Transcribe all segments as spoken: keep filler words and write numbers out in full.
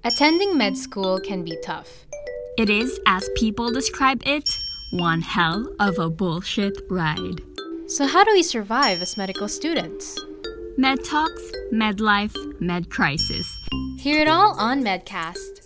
Attending med school can be tough. It is, as people describe it, one hell of a bullshit ride. So how do we survive as medical students? Med Talks, Med Life, Med Crisis. Hear it all on Medcast.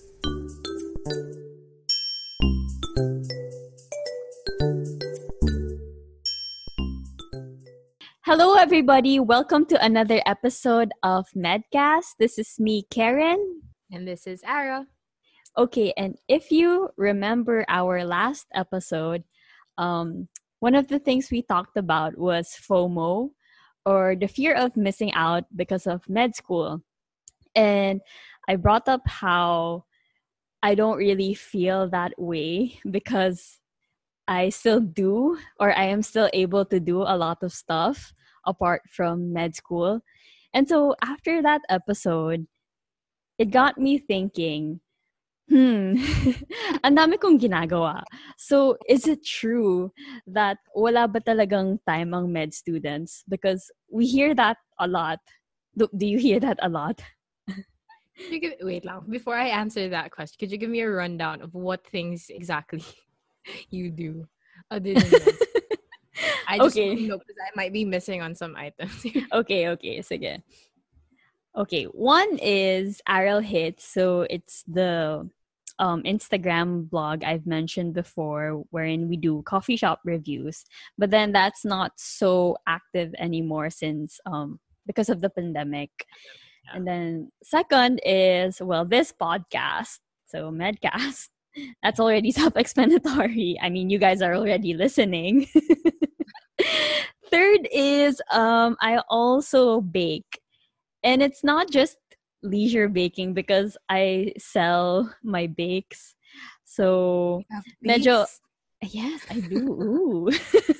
Hello, everybody. Welcome to another episode of Medcast. This is me, Karen. And this is Ara. Okay, and if you remember our last episode, um, one of the things we talked about was FOMO, or the fear of missing out because of med school. And I brought up how I don't really feel that way because I still do, or I am still able to do a lot of stuff apart from med school. And so after that episode, it got me thinking, hmm, ang dami kong ginagawa. So is it true that wala ba talagang time ang med students? Because we hear that a lot. Do, do you hear that a lot? You give, wait lang. Before I answer that question, could you give me a rundown of what things exactly you do other than this? I just Okay. want to know because I might be missing on some items. Okay, okay. Sige. Okay, one is Aral Hits. So it's the um, Instagram blog I've mentioned before wherein we do coffee shop reviews. But then that's not so active anymore since um, because of the pandemic. Yeah. And then second is, well, this podcast. So Medcast. That's already self-explanatory. I mean, you guys are already listening. Third is um, I also bake. And it's not just leisure baking because I sell my bakes. So, medyo, yes, I do. Ooh.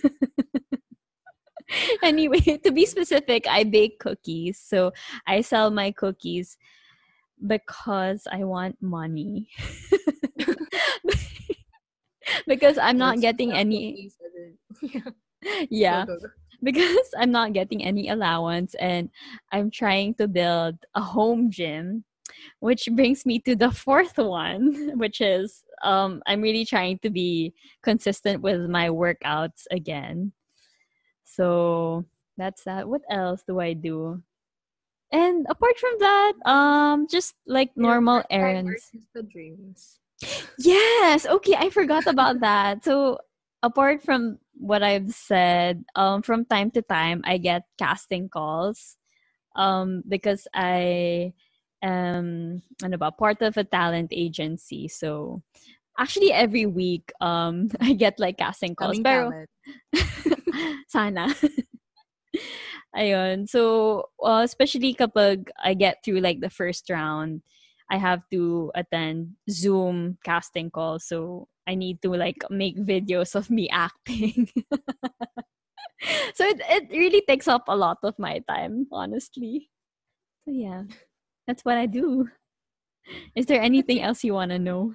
Anyway, to be specific, I bake cookies. So, I sell my cookies because I want money. Because I'm not getting any... Yeah. Because I'm not getting any allowance and I'm trying to build a home gym, which brings me to the fourth one, which is um, I'm really trying to be consistent with my workouts again. So that's that. What else do I do? And apart from that, um, just like normal errands. The dreams. Yes. Okay, I forgot about that. So apart from what I've said, um, from time to time, I get casting calls um, because I am ano ba, part of a talent agency. So, actually, every week, um, I get like casting calls. Daming Pero, talent. sana. Ayun. So, uh, especially kapag I get through like the first round, I have to attend Zoom casting calls. So, I need to like make videos of me acting. So it, it really takes up a lot of my time, honestly. So yeah, that's what I do. Is there anything else you want to know?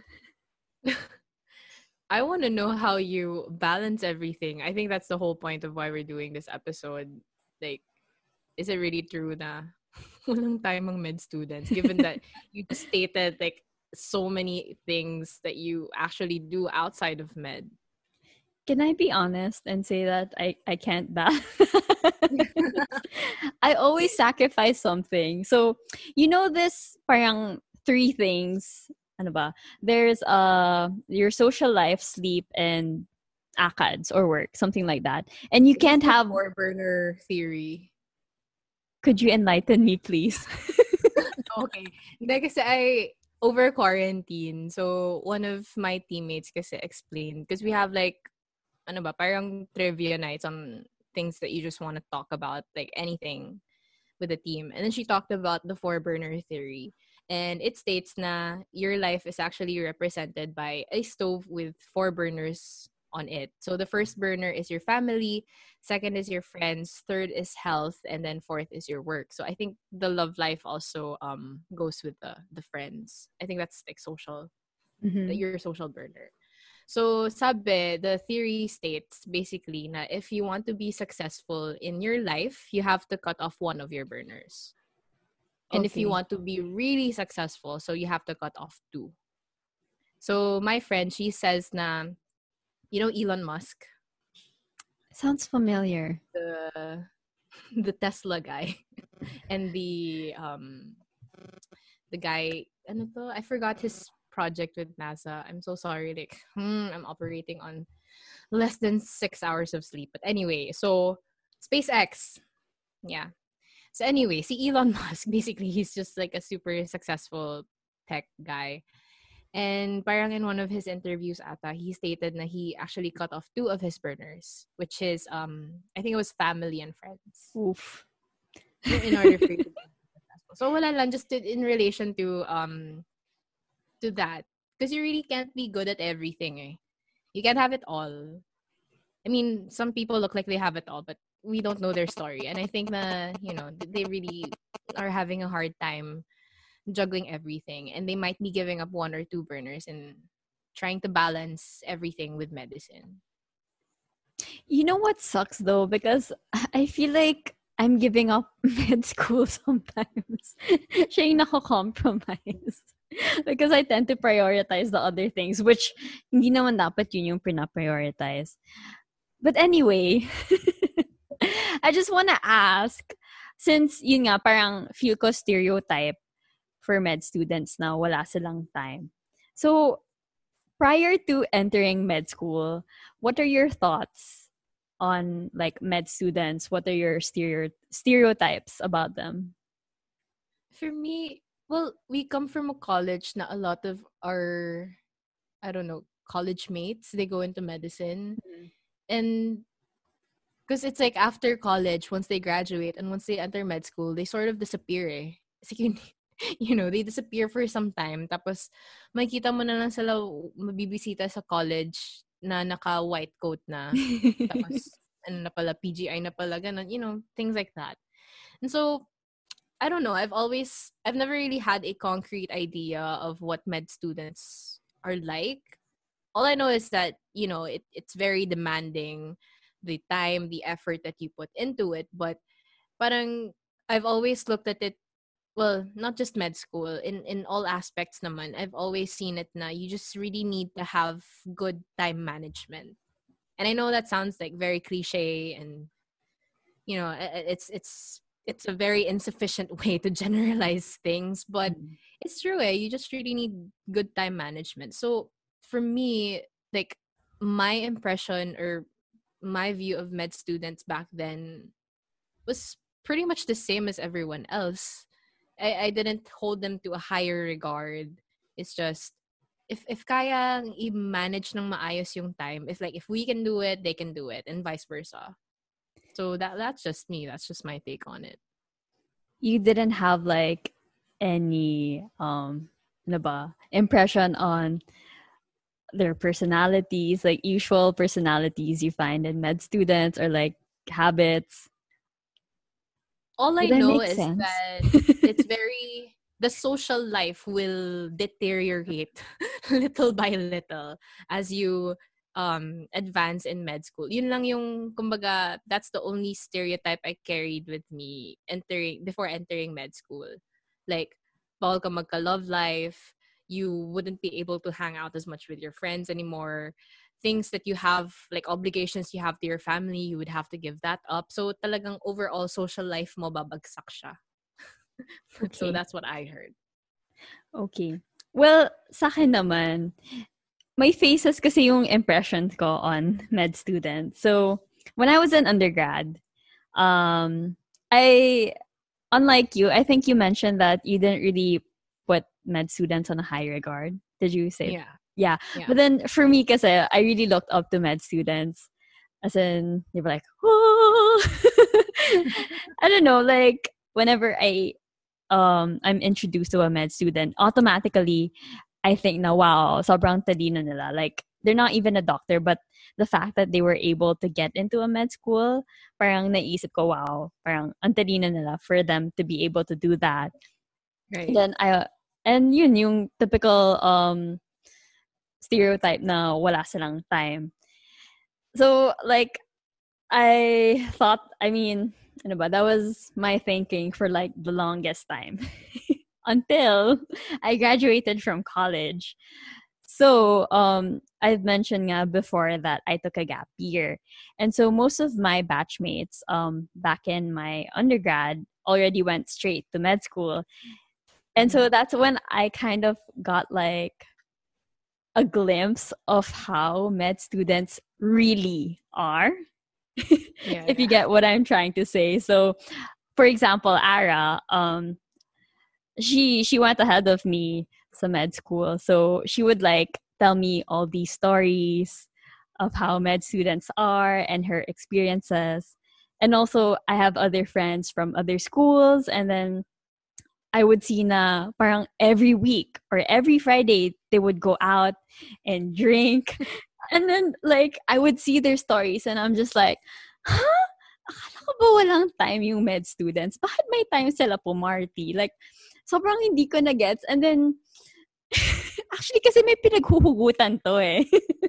I want to know how you balance everything. I think that's the whole point of why we're doing this episode. Like, is it really true na walang time ang med students? Given that you just stated like so many things that you actually do outside of med. Can I be honest and say that I, I can't balance? I always sacrifice something. So, you know this parang three things. Ano ba? There's uh your social life, sleep, and ACADS or work, something like that. And you can't have four burner theory. Could you enlighten me, please? Okay. Hindi kasi I over quarantine. So, one of my teammates kasi explained, because we have like, ano ba, parang trivia nights on things that you just want to talk about, like anything with the team. And then she talked about the four burner theory. And it states na your life is actually represented by a stove with four burners on it. So the first burner is your family, second is your friends, third is health, and then fourth is your work. So I think the love life also um goes with the the friends. I think that's like social, Mm-hmm. your social burner. So sabi, the theory states basically na if you want to be successful in your life, you have to cut off one of your burners. And if you Okay. want to be really successful, so you have to cut off two. So my friend, she says na, you know Elon Musk, Sounds familiar. the the Tesla guy, and the um the guy, ano to? I forgot his project with NASA. I'm so sorry. Like, hmm, I'm operating on less than six hours of sleep. But anyway, so SpaceX, yeah. So anyway, see Elon Musk, basically, he's just like a super successful tech guy. And parang in one of his interviews ata, he stated na he actually cut off two of his burners, which is, um, I think it was family and friends, Oof. in, in order for you to be successful. So wala lang, just to, in relation to um to that. Because you really can't be good at everything eh. You can't have it all. I mean, some people look like they have it all, but we don't know their story. And I think na, you know, they really are having a hard time juggling everything. And they might be giving up one or two burners and trying to balance everything with medicine. You know what sucks though? Because I feel like I'm giving up med school sometimes. Siya yung nako-compromise. Because I tend to prioritize the other things, which hindi naman dapat yun yung pina-prioritize. But anyway, I just want to ask, since yun nga, parang feel ko stereotype for med students na wala silang time. So, prior to entering med school, what are your thoughts on like med students? What are your stereo- stereotypes about them? For me, well, we come from a college na a lot of our, I don't know, college mates, they go into medicine. Mm-hmm. And because it's like after college, once they graduate and once they enter med school, they sort of disappear eh. It's like you, you know, they disappear for some time. Tapos, makikita mo na lang sila mabibisita sa college na naka-white coat na. Tapos, ano na pala, P G I na pala, ganun, you know, things like that. And so, I don't know, I've always, I've never really had a concrete idea of what med students are like. All I know is that, you know, it, it's very demanding, the time, the effort that you put into it. But parang, I've always looked at it, well, not just med school, in, in all aspects naman, I've always seen it na you just really need to have good time management. And I know that sounds like very cliche and, you know, it's, it's, it's a very insufficient way to generalize things, but mm-hmm. it's true eh, you just really need good time management. So for me, like my impression or my view of med students back then was pretty much the same as everyone else. I, I didn't hold them to a higher regard. It's just if if kaya i-manage ng maayos yung time, if like if we can do it, they can do it, and vice versa. So that that's just me. That's just my take on it. You didn't have like any um ano ba, impression on their personalities, like usual personalities you find in med students, or like habits? All I know is sense? that it's very, the social life will deteriorate little by little as you um advance in med school. Yun lang yung, kumbaga, that's the only stereotype I carried with me entering before entering med school. Like, bawal ka magka-love life, you wouldn't be able to hang out as much with your friends anymore. Things that you have, like obligations you have to your family, you would have to give that up. So talagang overall social life mo babagsak siya. Okay. So that's what I heard. Okay. Well, sa akin naman, may phases kasi yung impressions ko on med students. So when I was an undergrad, um, I, unlike you, I think you mentioned that you didn't really put med students on a high regard. Did you say? Yeah. Yeah. yeah. But then for me, kasi I really looked up to med students. As in, they were like, oh! I don't know, like, whenever I, um, I'm introduced to a med student, automatically, I think na, wow, sobrang talino nila. Like, they're not even a doctor, but the fact that they were able to get into a med school, parang naisip ko, wow, parang ang talino nila for them to be able to do that. Right. And then I, and yun, yung typical, um, stereotype na wala silang time. So, like, I thought, I mean, ano ba, that was my thinking for like the longest time until I graduated from college. So, um, I've mentioned nga before that I took a gap year. And so most of my batchmates um, back in my undergrad already went straight to med school. And so that's when I kind of got like a glimpse of how med students really are. Yeah, If you yeah. get what I'm trying to say. So, for example, Ara, um, she she went ahead of me sa med school. So she would like tell me all these stories of how med students are and her experiences. And also I have other friends from other schools, and then I would see na parang every week or every Friday they would go out and drink. And then like I would see their stories and I'm just like, huh? Akala ko ba walang time yung med students? Bakit may time sila pumarty? Like, sobrang hindi ko na-gets. And then, actually kasi may pinaghuhugutan to eh.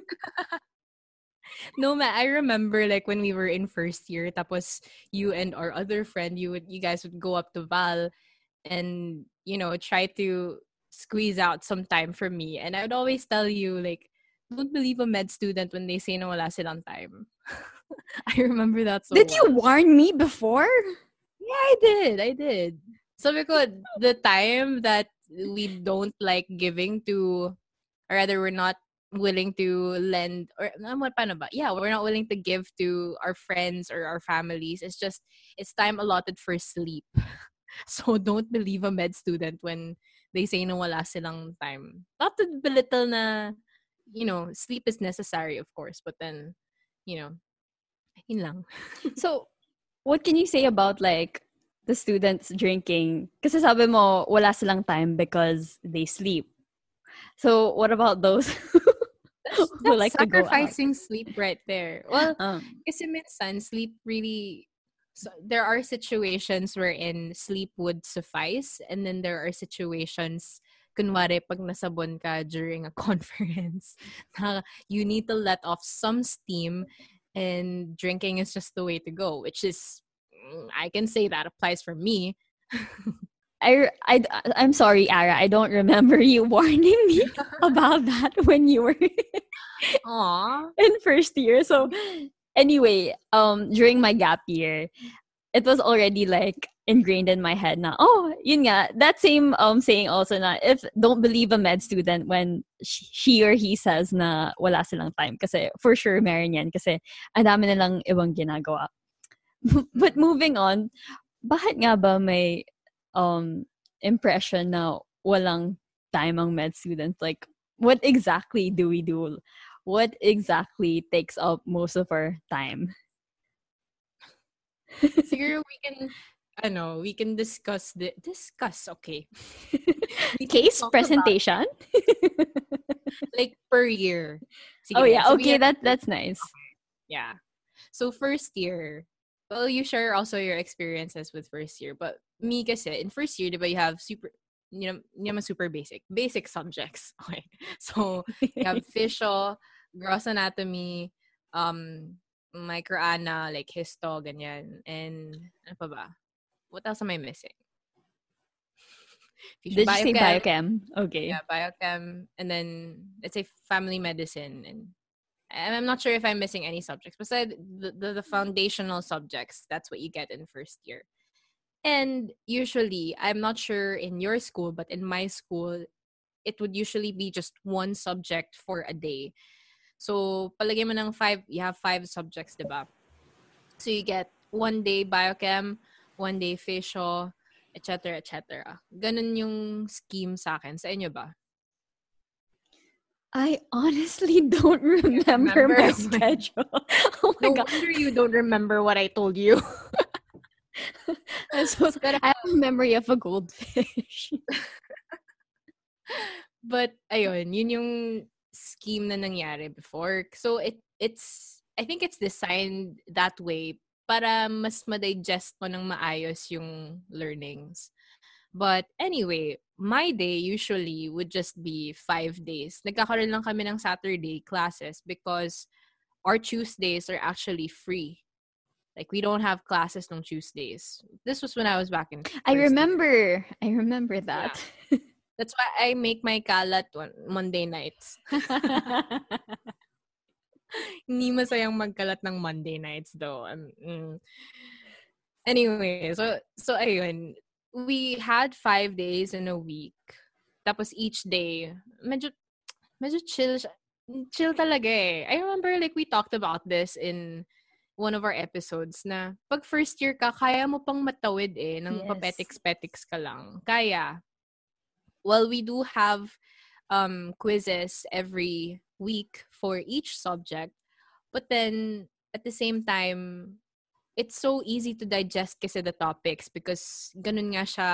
No, ma, I remember like when we were in first year, tapos you and our other friend, you would you guys would go up to Val and, you know, try to squeeze out some time for me. And I would always tell you, like, don't believe a med student when they say na wala silang time. I remember that so Did well. you warn me before? Yeah, I did. I did. So because the time that we don't like giving to, or rather we're not willing to lend, or ano, paano ba? Yeah, we're not willing to give to our friends or our families. It's just, it's time allotted for sleep. So don't believe a med student when they say na wala silang time. Not to belittle na, you know, sleep is necessary, of course, but then, you know, yun lang. So, what can you say about like the students drinking? Kasi sabi mo, wala silang time because they sleep. So, what about those That's, who that's like to go out? sacrificing sleep right there. Well, Um, kasi minsan, sleep really, so there are situations wherein sleep would suffice, and then there are situations, kunwari, pag nasabon ka during a conference, na you need to let off some steam, and drinking is just the way to go, which is, mm, I can say that applies for me. I, I, I'm sorry, Ara. I don't remember you warning me about that when you were Aww. in first year. So, anyway, um, during my gap year, it was already like ingrained in my head na, oh, yun nga, that same um saying also na, if don't believe a med student when she, she or he says na wala silang time. Kasi for sure meron yan. Kasi ang dami nilang ibang ginagawa. But moving on, bakit nga ba may um impression na walang time ang med students? Like, what exactly do we do? What exactly takes up most of our time? Siguro we can, ano, we can discuss the discuss, okay. We can Case talk presentation? about, like, per year. Sige Oh na. yeah, So we okay, have- that that's nice. yeah. So first year, well, you share also your experiences with first year. But me kasi, in first year, di ba, you have super, you know, hindi naman super basic. Basic subjects. Okay. So, you have physio, gross anatomy, um, microana, like histo, ganyan. And, ano pa ba? What else am I missing? Physio- Did you say biochem? Okay. Yeah, biochem. And then, let's say family medicine. And and I'm not sure if I'm missing any subjects. Besides the, the, the foundational subjects, that's what you get in first year. And usually, I'm not sure in your school, but in my school, it would usually be just one subject for a day. So, palagay mo ng five, you have five subjects, diba? So, you get one day biochem, one day physio, et cetera, et cetera. Ganun yung scheme sa akin. Sa inyo ba? I honestly don't remember, remember? my schedule. Oh my No god. wonder you don't remember what I told you. I'm so sorry. I have a memory of a goldfish. But ayun, yun yung scheme na nangyari before. So it it's I think it's designed that way para mas ma-digest mo ng maayos yung learnings. But anyway, my day usually would just be five days. Nagkakaroon lang kami ng Saturday classes because our Tuesdays are actually free. Like, we don't have classes on Tuesdays. This was when I was back in I first remember. year. I remember that. Yeah. That's why I make my kalat on Monday nights. Hindi masayang magkalat ng Monday nights though. Um, mm. Anyway, so so ayun, we had five days in a week. Tapos each day, medyo medyo chill siya. Chill talaga eh. I remember like we talked about this in one of our episodes na pag first year ka, kaya mo pang matawid eh, ng Yes. papetiks-petiks ka lang. Kaya. Well, we do have um, quizzes every week for each subject. But then, at the same time, it's so easy to digest kasi the topics because ganun nga siya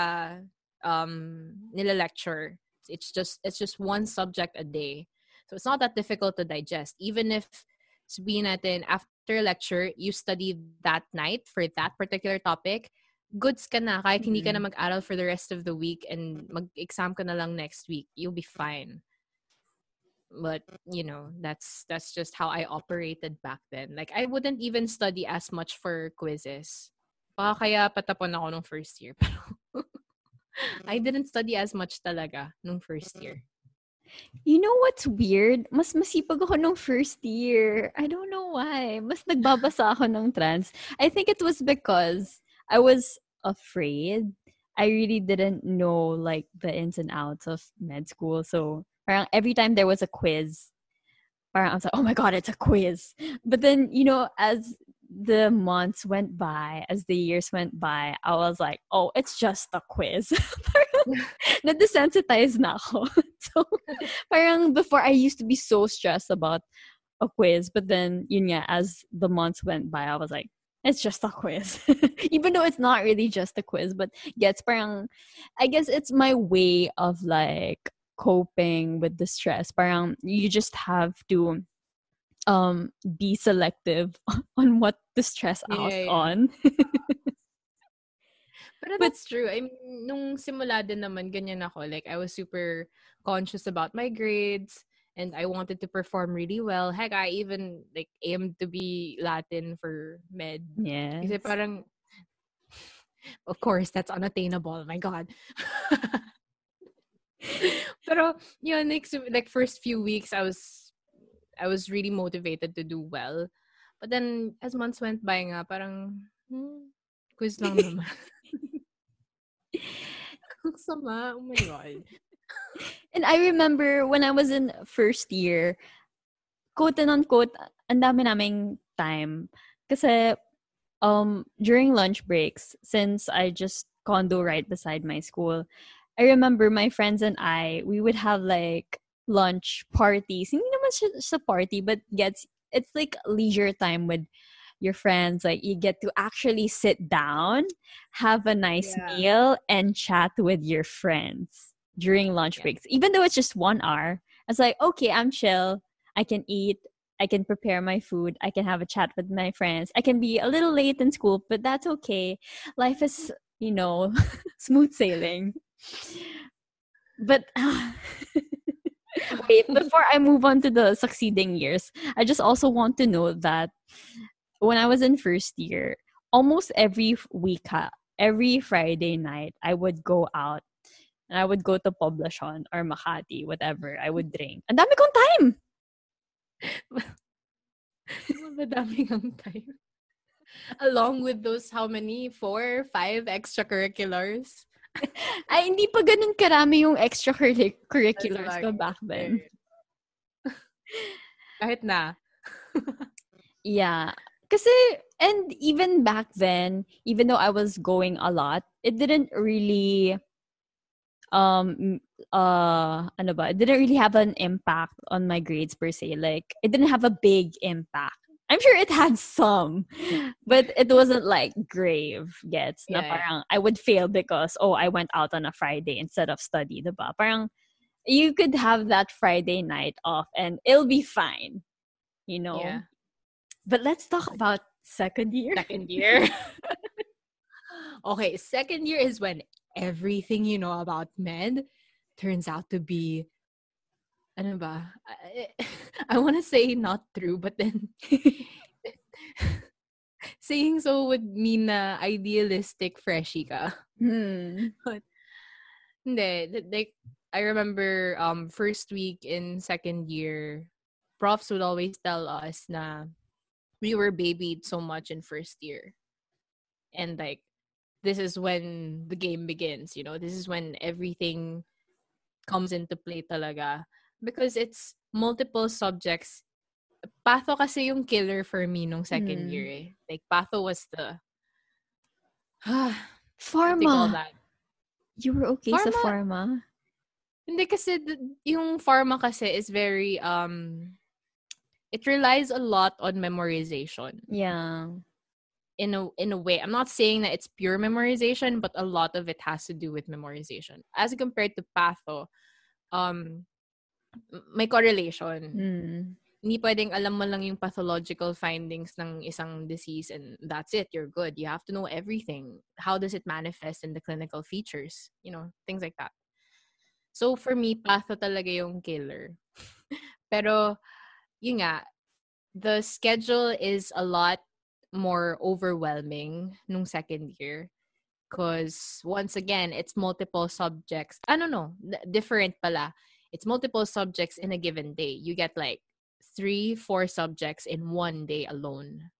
um, nila-lecture. It's just, it's just one subject a day. So it's not that difficult to digest. Even if sabihin natin, after lecture, you study that night for that particular topic, goods ka na. Kahit hindi ka na mag-aral for the rest of the week and mag-exam ka na lang next week, you'll be fine. But, you know, that's that's just how I operated back then. Like, I wouldn't even study as much for quizzes. Baka kaya patapon ako nung first year. Pero I didn't study as much talaga nung first year. You know what's weird? Mas masipag ako nung first year. I don't know why. Mas nagbabasa ako ng trans. I think it was because I was afraid. I really didn't know like the ins and outs of med school. So parang every time there was a quiz, parang I was like, oh my God, it's a quiz. But then, you know, as the months went by, as the years went by, I was like, oh, it's just a quiz. Na-desensitize na ako. So, parang before, I used to be so stressed about a quiz. But then, yun nga, as the months went by, I was like, it's just a quiz. Even though it's not really just a quiz, but gets parang, I guess it's my way of like coping with the stress. Parang you just have to um be selective on what to stress Yeah, out yeah. on. Pero that's true. I mean, nung simula din naman, ganyan ako. Like, I was super conscious about my grades and I wanted to perform really well. Heck, I even, like, aimed to be Latin for med. Yes. Kasi parang, of course, that's unattainable. My God. Pero, yun, like, so, like, first few weeks, I was, I was really motivated to do well. But then, as months went by nga, parang, hmm, quiz lang naman. Ang sama. Oh my God. And I remember when I was in first year, quote and unquote, ang dami naming time. Kasi um, during lunch breaks, since I just condo right beside my school, I remember my friends and I, we would have like lunch parties. Hindi naman siya sa party, but gets it's like leisure time with your friends. Like you get to actually sit down, have a nice Yeah. meal, and chat with your friends during lunch Yeah. breaks. Even though it's just one hour, it's like, okay, I'm chill. I can eat. I can prepare my food. I can have a chat with my friends. I can be a little late in school, but that's okay. Life is, you know, smooth sailing. But wait, before I move on to the succeeding years, I just also want to note that when I was in first year, almost every week, ha, every Friday night, I would go out and I would go to Poblacion or Makati, whatever. I would drink. Ang dami kong time! Madami ang time. Along with those, how many? Four, five extracurriculars? Ay, hindi pa ganun karami yung extracurriculars ko back then. Kahit na. Yeah. Kasi, and even back then, even though I was going a lot, it didn't really, um, uh, ano ba, it didn't really have an impact on my grades per se. Like, it didn't have a big impact. I'm sure it had some, but it wasn't like grave gets. Yeah, Na parang I would fail because, oh, I went out on a Friday instead of study, diba? Parang, you could have that Friday night off and it'll be fine, you know? Yeah. But let's talk about second year. Second year. Okay, second year is when everything you know about med turns out to be, ano ba? I, I want to say not true, but then saying so would mean na idealistic freshie ka. Hmm. But, hindi. Like, I remember um first week in second year, profs would always tell us na we were babied so much in first year. And like, this is when the game begins, you know? This is when everything comes into play talaga. Because it's multiple subjects. Patho kasi yung killer for me nung second Hmm. year eh. Like, Patho was the... what do you call Pharma. that? You were okay sa Pharma. pharma? Hindi kasi, th- yung pharma kasi is very, um, it relies a lot on memorization. Yeah. In a, in a way. I'm not saying that it's pure memorization, but a lot of it has to do with memorization. As compared to Patho, um, may correlation. Hmm. Hindi pwedeng alam mo lang yung pathological findings ng isang disease and that's it, you're good. You have to know everything. How does it manifest in the clinical features? You know, things like that. So for me, patho talaga yung killer. Pero, yun nga, the schedule is a lot more overwhelming nung second year. Because once again, it's multiple subjects. I don't know, different pala. It's multiple subjects in a given day. You get like three, four subjects in one day alone.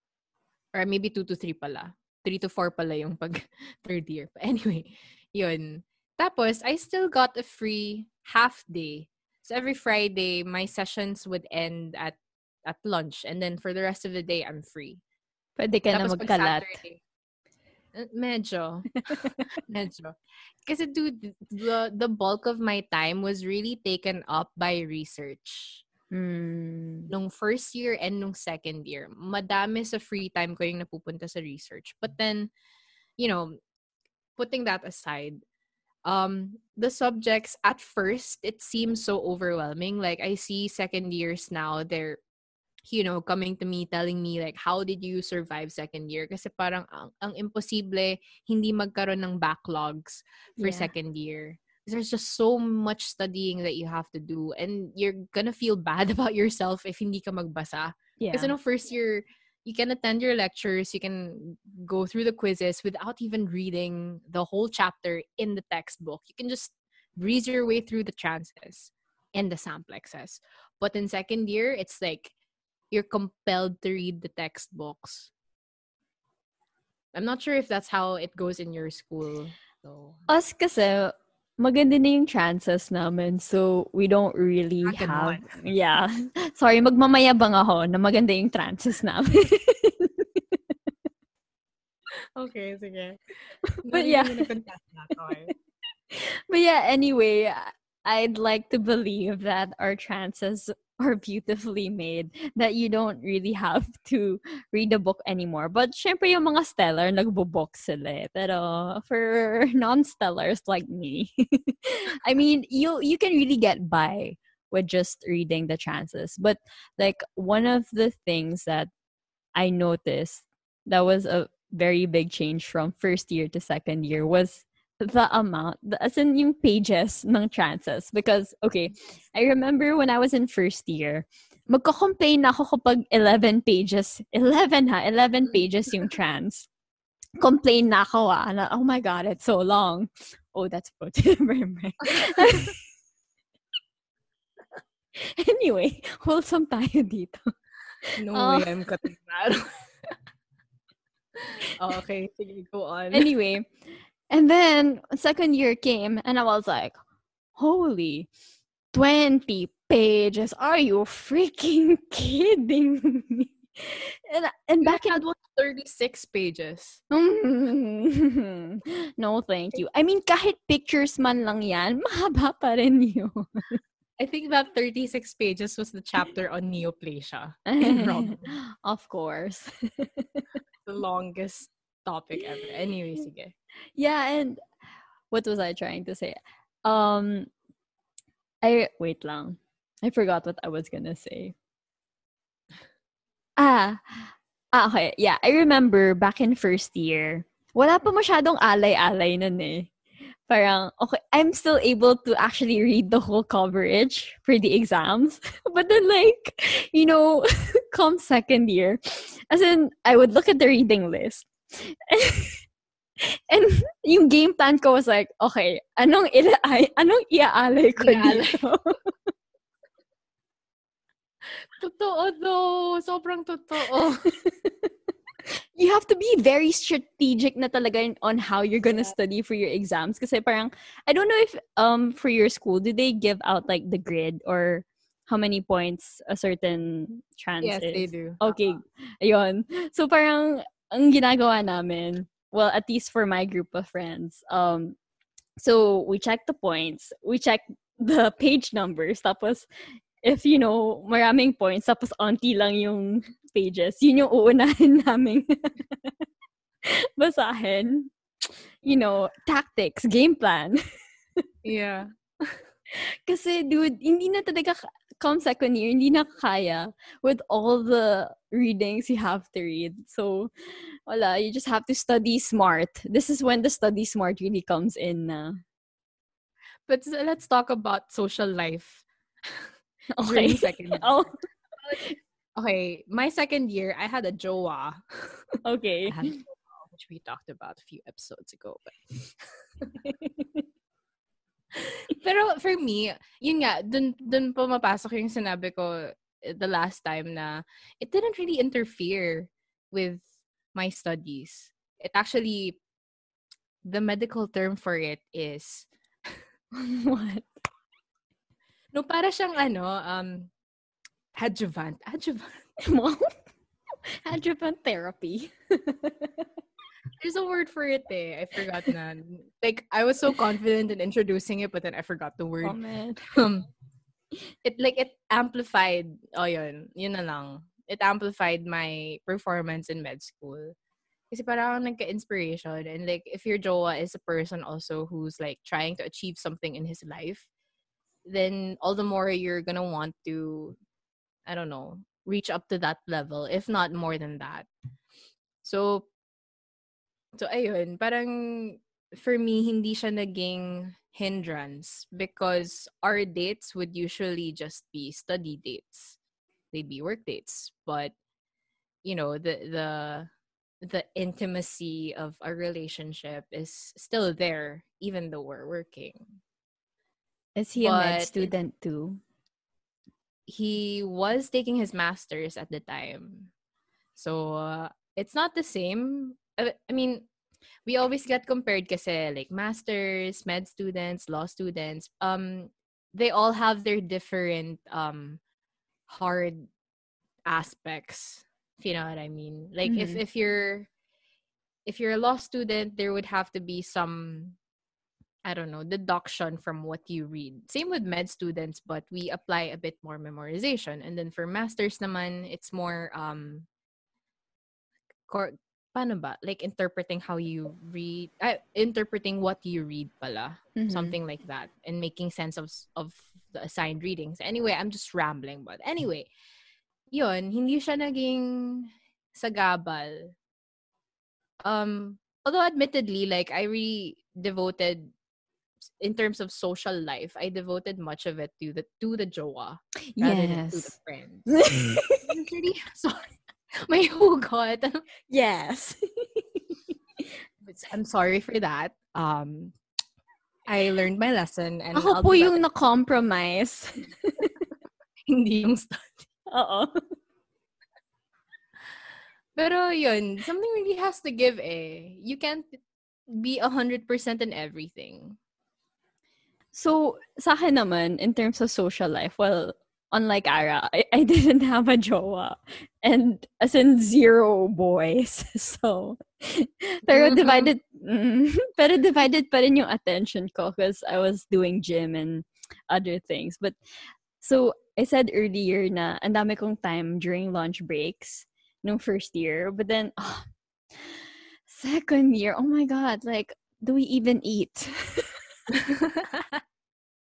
Or maybe two to three pala. Three to four pala yung pag third year. But anyway, yun. Tapos, I still got a free half day. So every Friday, my sessions would end at at lunch. And then for the rest of the day, I'm free. Pwede ka na Tapos pag magkalat. Saturday, eh, medyo. medyo. Kasi dude, the, the bulk of my time was really taken up by research. Hmm. Nung first year and nung second year, madami sa free time ko yung napupunta sa research. But then, you know, putting that aside, um, the subjects, at first, it seems so overwhelming. Like, I see second years now, they're, you know, coming to me, telling me, like, how did you survive second year? Kasi parang, ang, ang imposible, hindi magkaroon ng backlogs for Yeah. second year. There's just so much studying that you have to do. And you're gonna feel bad about yourself if hindi ka magbasa. Yeah. Kasi no, first year, you can attend your lectures, you can go through the quizzes without even reading the whole chapter in the textbook. You can just breeze your way through the chances and the samplexes. But in second year, it's like you're compelled to read the textbooks. I'm not sure if that's how it goes in your school. So, Us kasi, maganda na yung chances namin. So, we don't really Ah, have... ganon. Yeah. Sorry, magmamayabang ako na maganda yung chances namin. okay, sige. But yeah. But yeah, anyway, I'd like to believe that our chances are beautifully made, that you don't really have to read the book anymore. But syempre yung mga stellar, nagbo-book sila eh. Pero for non-stellars like me, I mean, you you can really get by with just reading the chances. But like one of the things that I noticed that was a very big change from first year to second year was the amount, the, as in yung pages ng chances. Because, okay, I remember when I was in first year, magko-complain na ako kapag eleven pages, eleven ha, eleven pages yung trans. Complain na ako ah, na, oh my God, it's so long. Oh, that's good. Anyway, wholesome tayo dito. No Uh, way, I'm cutting that. Oh, okay, sige, go on. Anyway, and then second year came and I was like, holy, twenty pages. Are you freaking kidding me? And, and back back in had was thirty-six pages. Mm. No, thank you. I mean, kahit pictures man lang yan, mahaba pa rin yun. I think that thirty-six pages was the chapter on neoplasia in Robin. Of course. The longest topic ever. Anyway, sige. Yeah, and what was I trying to say? Um, I wait lang. I forgot what I was gonna say. Ah, ah, okay. Yeah, I remember back in first year, wala pa masyadong alay-alay nun eh. parang, okay, I'm still able to actually read the whole coverage for the exams. But then, like, you know, come second year, as in, I would look at the reading list. And yung game plan ko was like, okay, anong ila- ay, anong iaalay ko Iaalay. dito? Totoo though. Sobrang totoo. You have to be very strategic na talaga in- on how you're gonna Yeah. study for your exams. Kasi parang, I don't know if um for your school, do they give out like the grid or how many points a certain trans Yes, is? they do. Okay, ayun. So parang, ang ginagawa namin, well, at least for my group of friends, um, so we check the points, we check the page numbers, tapos if, you know, maraming points, tapos onti lang yung pages, yun yung uunahin namin basahin. You know, tactics, game plan. Yeah. Kasi, dude, hindi na talaga, ka- come second year, hindi na kaya with all the readings you have to read. So, wala, you just have to study smart. This is when the study smart really comes in na. But s- let's talk about social life. Okay. During second year. Oh, Okay, my second year, I had a jowa. okay. I had a jowa, which we talked about a few episodes ago. But Pero for me, yun nga, dun, dun pumapasok yung sinabi ko eh, the last time na it didn't really interfere with my studies. It actually, the medical term for it is, What? no, para siyang ano, um, adjuvant. Adjuvant. Mom? Adjuvant therapy. There's a word for it eh. I forgot na. Like, I was so confident in introducing it, but then I forgot the word. Oh, man. Um, it like it amplified oh yun yun na lang it amplified my performance in med school kasi parang nagka-inspiration and like if your jowa is a person also who's like trying to achieve something in his life, then all the more you're gonna want to, I don't know, reach up to that level, if not more than that. So so ayun, parang for me hindi siya naging hindrance because our dates would usually just be study dates. They'd be work dates, but you know, the the the intimacy of a relationship is still there even though we're working. Is he a med But it- student too? He was taking his masters at the time. So uh, it's not the same. I, I mean, we always get compared kasi like masters, med students, law students. Um, they all have their different um hard aspects. If you know what I mean. Like if Mhm. if you're if you're a law student, there would have to be some, I don't know, deduction from what you read. Same with med students, but we apply a bit more memorization. And then for masters naman, it's more um cor- paano ba? Like interpreting how you read, uh, interpreting what you read pala. Mhm. Something like that. And making sense of s- of the assigned readings. Anyway, I'm just rambling. But anyway, yun, hindi siya naging sagabal. Um, although admittedly, like I really devoted in terms of social life, I devoted much of it to the to the jowa rather than to the Yes. friends. It's really sorry. May hugot. Yes. I'm sorry for that. Um, I learned my lesson and Ako I'll po do yung better. na-compromise. Hindi yung study. Oo. Pero yun, something really has to give eh. You can't be a hundred percent in everything. So, sa akin naman, in terms of social life, well, unlike Ara, I, I didn't have a jowa. And as in zero boys. So, pero Mhm. divided, mm, pero divided pa rin yung attention ko because I was doing gym and other things. But, so, I said earlier na ang dami kong time during lunch breaks nung first year. But then, ah, second year, oh my God, like, do we even eat?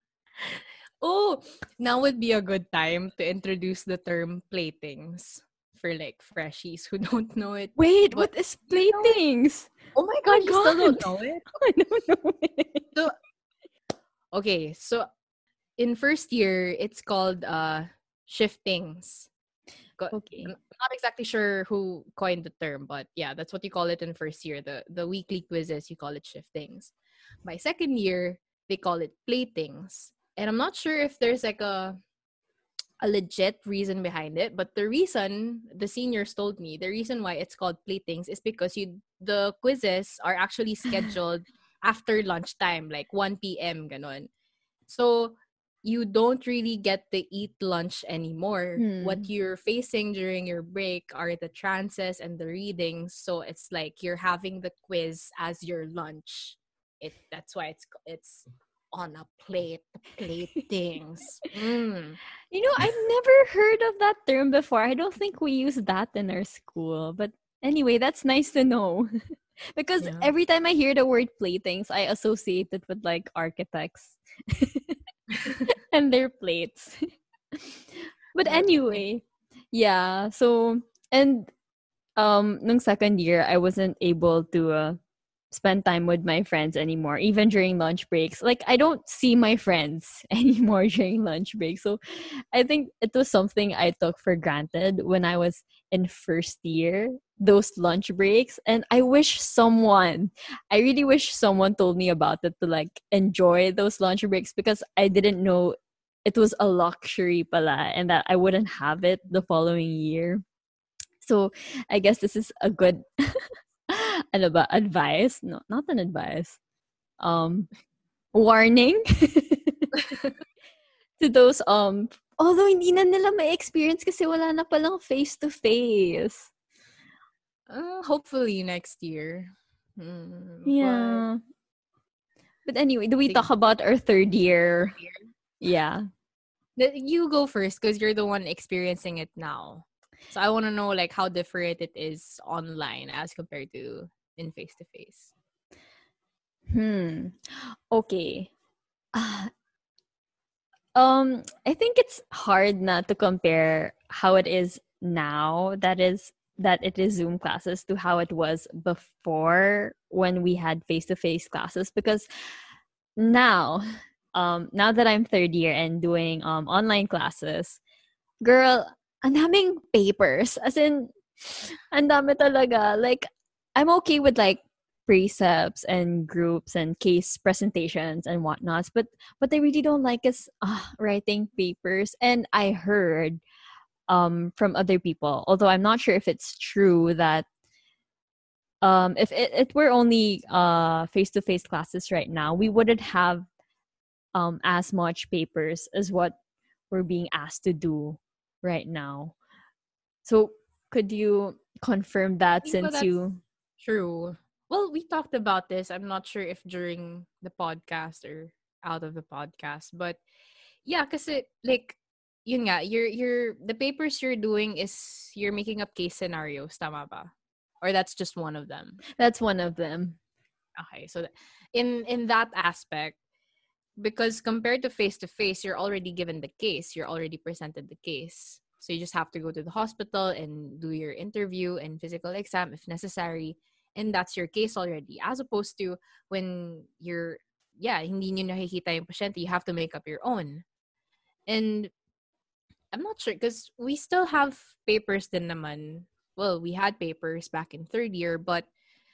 Oh, now would be a good time to introduce the term platings. for like freshies who don't know it. Wait, But what is you know, playthings? oh my My god, you still don't God. know it? I don't know it. So okay, so in first year, it's called uh shiftings. Ko- Okay. I'm not exactly sure who coined the term, but yeah, that's what you call it in first year. The the weekly quizzes, you call it shiftings. By second year, they call it platings. And I'm not sure if there's like a a legit reason behind it, but the reason the seniors told me, the reason why it's called platings is because you the quizzes are actually scheduled after lunchtime, like one p.m. ganon. So you don't really get to eat lunch anymore. What Hmm. you're facing during your break are the trances and the readings. So it's like you're having the quiz as your lunch. It that's why it's it's on a plate, plate things. Mm. You know, I've never heard of that term before. I don't think we use that in our school. But anyway, that's nice to know. Because Yeah. every time I hear the word playthings, I associate it with like architects and their plates. But But anyway, yeah. So, and um, nung second year, I wasn't able to uh, spend time with my friends anymore, even during lunch breaks. Like, I don't see my friends anymore during lunch breaks. So I think it was something I took for granted when I was in first year, those lunch breaks. And I wish someone, I really wish someone told me about it to like enjoy those lunch breaks, because I didn't know it was a luxury pala and that I wouldn't have it the following year. So I guess this is a good ano ba, advice? No, not an advice. Um, warning to those um although hindi na nila may experience kasi wala na palang face to face. uh, hopefully next year. Mm, but Yeah. But anyway, do we sige, talk about our third year? third year. Yeah. The- You go first because you're the one experiencing it now. So I want to know like how different it is online as compared to in face to face. Hmm. Okay. Ah, um I think it's hard not to compare how it is now, that is that it is Zoom classes, to how it was before when we had face-to-face classes, because now um now that I'm third year and doing um online classes, girl, ang daming papers, as in ang dami talaga. Like, I'm okay with like precepts and groups and case presentations and whatnots, but what I really don't like is uh, writing papers. And I heard um from other people, although I'm not sure if it's true, that um if it, it were only uh face-to-face classes right now, we wouldn't have um as much papers as what we're being asked to do right now. So could you confirm I that, think well, since that's you true. Well, we talked about this. I'm not sure if during the podcast or out of the podcast, but yeah, because it like yun nga, you're you're the papers you're doing is you're making up case scenarios, tama ba? Or that's just one of them. that's one of them. Okay, so th- in in that aspect, because compared to face to face, you're already given the case, you're already presented the case. So you just have to go to the hospital and do your interview and physical exam if necessary, and that's your case already. As opposed to when you're yeah, hindi niyo nakikita yung pasyente, you have to make up your own. And I'm not sure because we still have papers din naman. Well, we had papers back in third year, but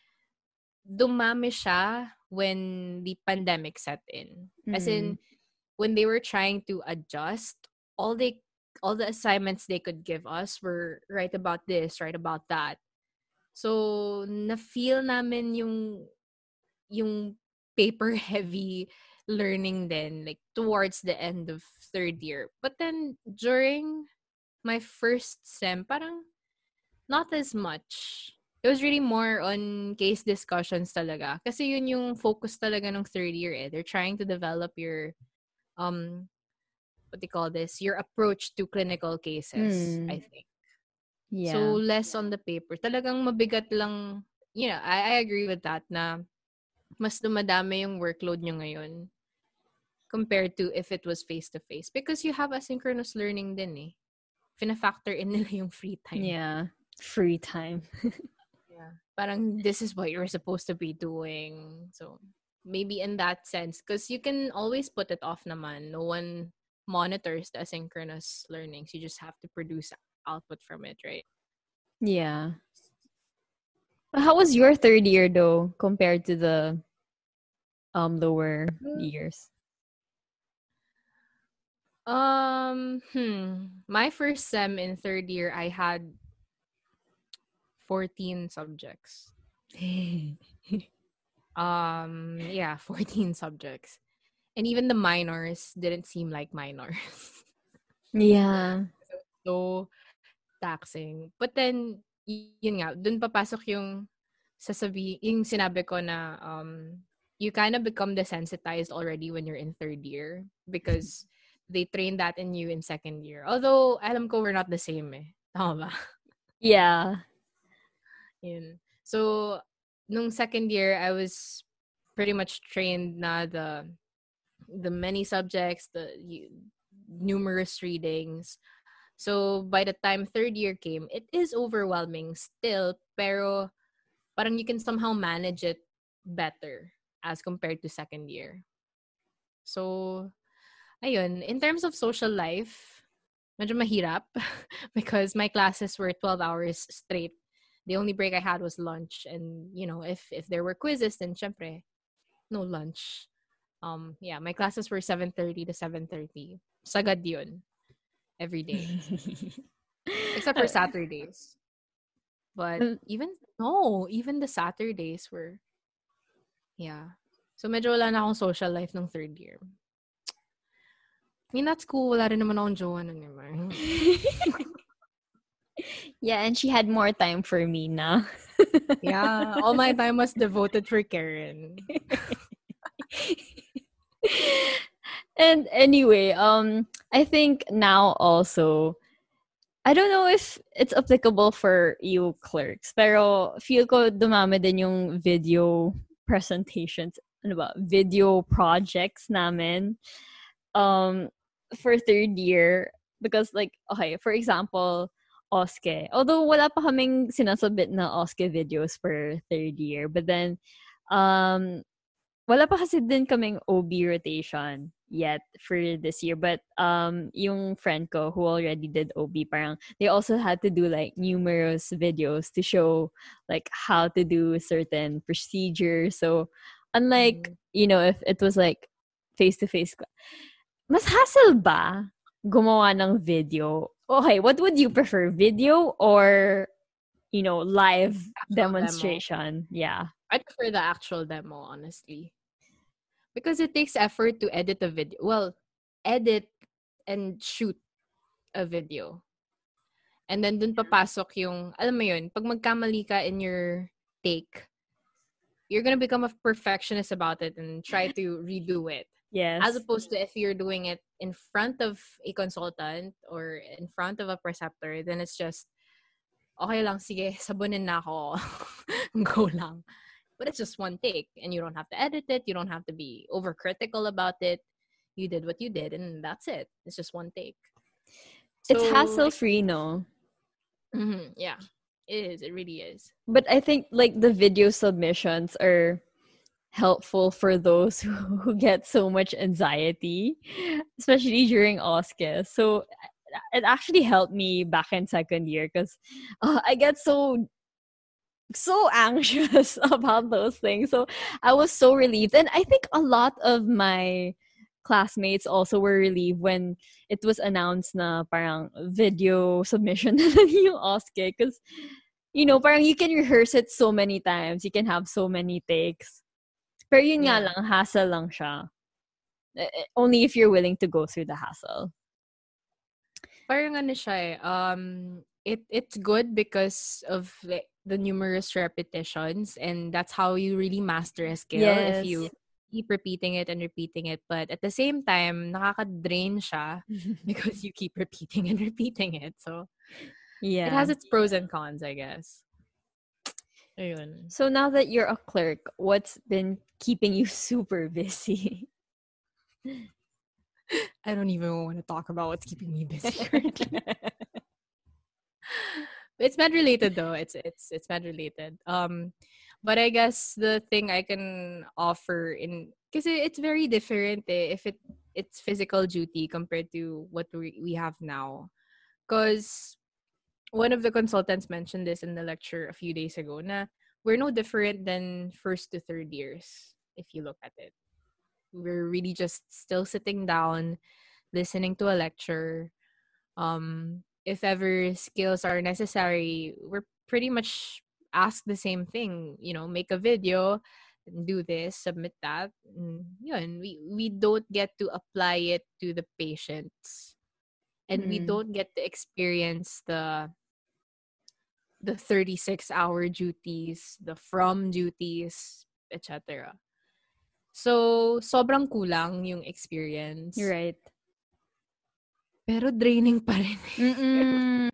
dumami siya when the pandemic set in. As Mm. in, when they were trying to adjust, all they all the assignments they could give us were write about this, write about that. So, na-feel namin yung yung paper heavy learning then like towards the end of third year. But then during my first sem, parang not as much. It was really more on case discussions talaga. Kasi yun yung focus talaga ng third year eh. They're trying to develop your um what they call this, your approach to clinical cases, Mm. I think. So Yeah. less on the paper. Talagang mabigat lang. You know, I, I agree with that na mas dumadami yung workload nyo ngayon compared to if it was face-to-face. Because you have asynchronous learning din eh. fina-factor in nila yung free time. Yeah. Free time. Yeah. Parang this is what you're supposed to be doing. So maybe in that sense, because you can always put it off naman. No one monitors the asynchronous learnings. You just have to produce output from it, right? Yeah. How was your third year though compared to the um lower years? Um, hmm. My first sem in third year, I had fourteen subjects. um, yeah, fourteen subjects. And even the minors didn't seem like minors. Yeah. So taxing. But then, y- yun nga, dun papasok yung sasabi, yung sinabi ko na um, you kind of become desensitized already when you're in third year because they train that in you in second year. Although, alam ko we're not the same eh. Tama ba? Yeah. Yun. So, nung second year, I was pretty much trained na the the many subjects, the y- numerous readings. So, by the time third year came, it is overwhelming still, pero parang you can somehow manage it better as compared to second year. So, ayun, in terms of social life, medyo mahirap because my classes were twelve hours straight. The only break I had was lunch. And, you know, if if there were quizzes, then syempre, no lunch. Um, yeah, my classes were seven thirty to seven thirty. Sagad yun. Every day. Except for Saturdays. But Mm. even, no, even the Saturdays were, yeah. So medyo wala na akong social life nung third year. I mean, that's cool. Wala rin naman akong jowa nun, naman. Yeah, and she had more time for me na. Yeah, all my time was devoted for Karen. And anyway, um, I think now also, I don't know if it's applicable for you clerks, pero feel ko dumami din yung video presentations, ano ba, video projects namin um, for third year. Because like, okay, for example, O S C E. Although wala pa kaming sinasabit na O S C E videos for third year. But then, um, wala pa kasi din kaming O B rotation yet for this year. But um, yung friend ko who already did O B, parang they also had to do like numerous videos to show like how to do certain procedures. So unlike, Mm. you know, if it was like face-to-face, mas hassle ba gumawa ng video? Okay, what would you prefer? Video or, you know, live Actual demonstration? demo. Yeah. I prefer the actual demo, honestly. Because it takes effort to edit a video. Well, edit and shoot a video. And then dun papasok yung, alam mo yun, pag magkamali ka in your take, you're gonna become a perfectionist about it and try to redo it. Yes. As opposed to if you're doing it in front of a consultant or in front of a preceptor, then it's just, okay lang, sige, sabunin na ako. Go lang. But it's just one take and you don't have to edit it. You don't have to be overcritical about it. You did what you did and that's it. It's just one take. It's So, hassle-free, no? mhm, yeah, it is. It really is. But I think like the video submissions are helpful for those who, who get so much anxiety, especially during O S C E. So it actually helped me back in second year because uh, I get so so anxious about those things. So I was so relieved. And I think a lot of my classmates also were relieved when it was announced na parang video submission na lang yung O S C E. Because, you know, parang you can rehearse it so many times. You can have so many takes. Pero yun nga Yeah. lang, hassle lang siya. Eh, eh, Only if you're willing to go through the hassle. Parang ano siya eh, um, it, it's good because of like, the numerous repetitions and that's how you really master a skill if you Yes. keep repeating it and repeating it. But at the same time, nakaka-drain siya because you keep repeating and repeating it. So, Yeah. it has its pros and cons, I guess. Ayun. So now that you're a clerk, what's been keeping you super busy? I don't even want to talk about what's keeping me busy currently. It's med related though. It's it's it's med related. Um, but I guess the thing I can offer in because it's very different eh, if it it's physical duty compared to what we we have now. Because one of the consultants mentioned this in the lecture a few days ago. Na we're no different than first to third years if you look at it. We're really just still sitting down, listening to a lecture. Um, if ever skills are necessary, we're pretty much asked the same thing. You know, make a video, do this, submit that. And yun, we, we don't get to apply it to the patients. And we Mm. don't get to experience the the thirty-six hour duties, the from duties, et cetera. So, sobrang kulang yung experience. You're right. Pero draining pa rin. Mm-mm.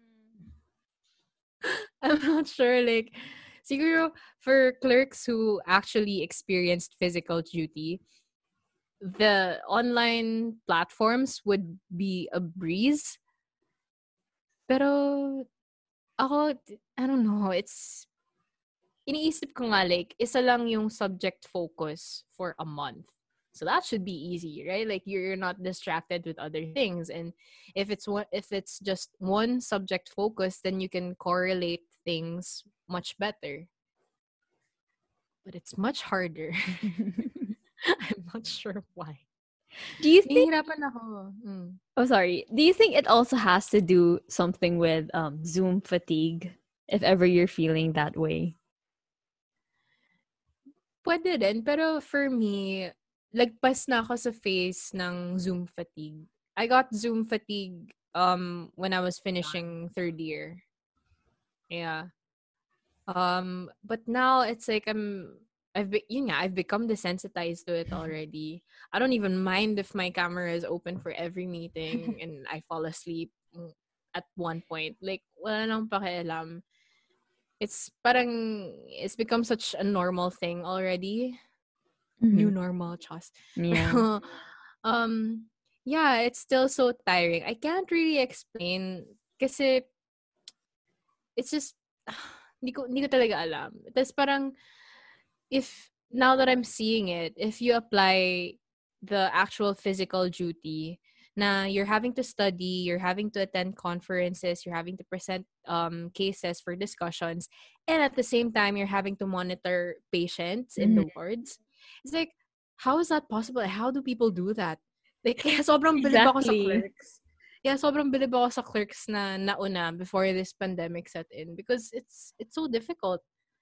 I'm not sure. Like, siguro for clerks who actually experienced physical duty, the online platforms would be a breeze. Pero, ako, I don't know. It's, iniisip ko nga like, isa lang yung subject focus for a month. So that should be easy, right? Like you're not distracted with other things. And if it's one, if it's just one subject focus, then you can correlate things much better. But it's much harder. I'm not sure why. Do you think? Nahihirapan ako. Mm. Oh, sorry. Do you think it also has to do something with um, Zoom fatigue? If ever you're feeling that way. Pwede rin. Pero for me, lagpas na ako sa phase ng Zoom fatigue. I got Zoom fatigue um when I was finishing third year. Yeah. Um, but now it's like I'm I've be, yun nga, I've become desensitized to it already. I don't even mind if my camera is open for every meeting and I fall asleep at one point. Like wala nang pakialam. It's parang it's become such a normal thing already. Mm-hmm. New normal, Chas. Yeah. um, yeah, it's still so tiring. I can't really explain kasi it's just hindi ko, hindi ko talaga alam. Tapos parang if now that I'm seeing it, if you apply the actual physical duty na you're having to study, you're having to attend conferences, you're having to present um cases for discussions, and at the same time you're having to monitor patients in the wards. It's like, how is that possible? How do people do that? Like, kaya sobrang bilib ako sa Exactly. clerks. Yeah, sobrang bilib ako sa clerks na nauna before this pandemic set in because it's it's so difficult.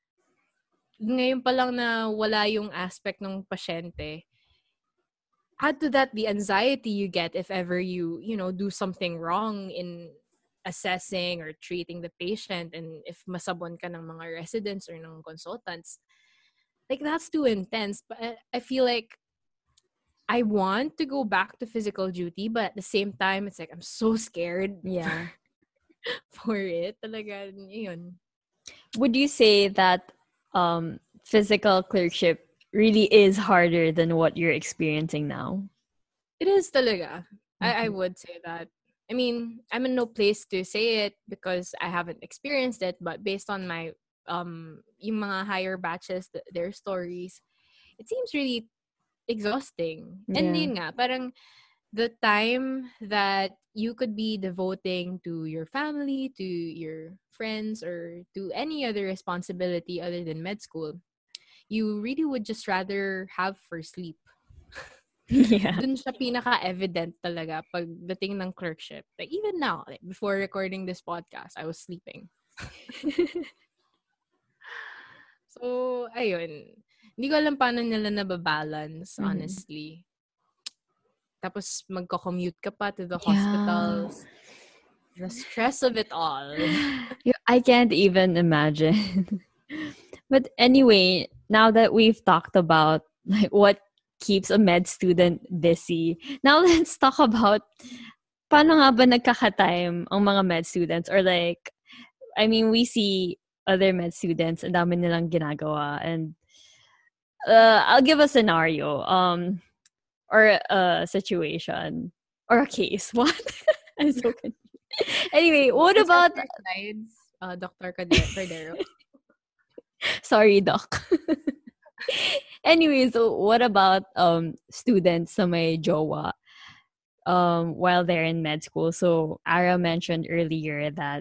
Ngayon pa lang na wala yung aspect ng pasyente. Add to that the anxiety you get if ever you, you know, do something wrong in assessing or treating the patient and if masabon ka ng mga residents or ng consultants. Like, that's too intense. But I, I feel like I want to go back to physical duty, but at the same time, it's like I'm so scared Yeah. for it. Talaga, yun. Would you say that um, physical clerkship really is harder than what you're experiencing now? It is talaga. I, I Mhm. would say that. I mean, I'm in no place to say it because I haven't experienced it, but based on my um yung mga higher batches, th- their stories, it seems really exhausting. And Yeah. yun nga, parang the time that you could be devoting to your family, to your friends, or to any other responsibility other than med school, you really would just rather have for sleep. Yeah. Dun siya pinaka-evident talaga pagdating ng clerkship. Like, even now, like, before recording this podcast, I was sleeping. So, ayun. Hindi ko alam paano nila nababalance, Mhm. honestly. Tapos, magko-commute ka pa to the Yeah. hospitals. The stress of it all. Yeah, I can't even imagine. But anyway, now that we've talked about like what keeps a med student busy, now let's talk about paano nga ba nagkaka-time ang mga med students, or like, I mean, we see other med students, ang dami nilang ginagawa, and uh, I'll give a scenario um or a situation or a case. What? I'm so confused. Anyway, what What's about... your slides, uh, Doctor Cade- Cordero? Sorry, doc. Anyway, so what about um students sa may jowa um while they're in med school? So Ara mentioned earlier that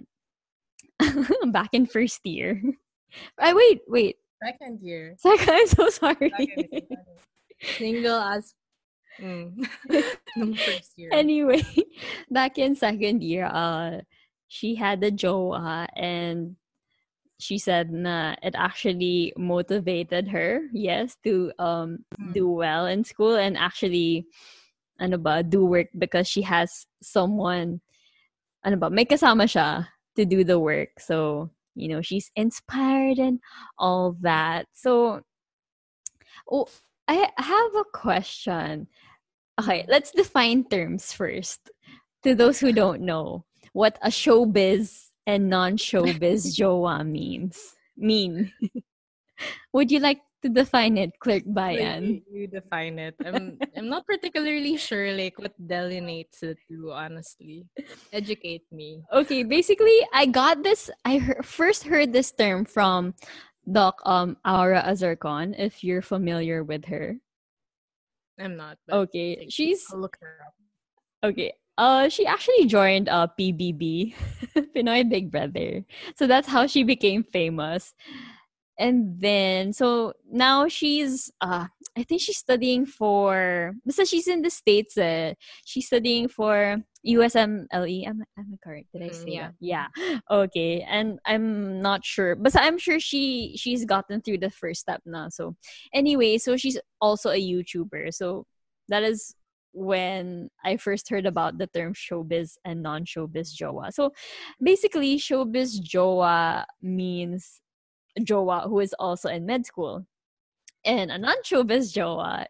back in first year. I wait, wait. Second year. Second, I'm so sorry. Second, second. Single as mm. nung first year. Anyway, back in second year, uh, she had a jowa, and she said na it actually motivated her, yes, to um Mm. do well in school and actually ano ba, do work because she has someone, ano ba, may kasama siya to do the work. So, you know, she's inspired and all that. So, oh, I have a question. Okay, let's define terms first. To those who don't know what a showbiz and non-showbiz jowa means. Mean. Would you like to define it, Clerk Bayan? You, you define it. I'm I'm not particularly sure like what delineates the two, honestly. Educate me. Okay, basically, I got this. I he- first heard this term from Doc um Aura Azarcon, if you're familiar with her. I'm not. But Okay, like, she's I'll look her up. okay. Uh, she actually joined uh P B B, Pinoy Big Brother. So that's how she became famous. And then, so now she's, uh, I think she's studying for, basta she's in the States, eh. She's studying for U S M L E. Am, am I correct? Did I Mm, say yeah. that? Yeah. Okay. And I'm not sure, but I'm sure she, she's gotten through the first step now. So anyway, so she's also a YouTuber. So that is when I first heard about the term showbiz and non-showbiz jowa. So basically, showbiz jowa means jowa who is also in med school. And a non-showbiz jowa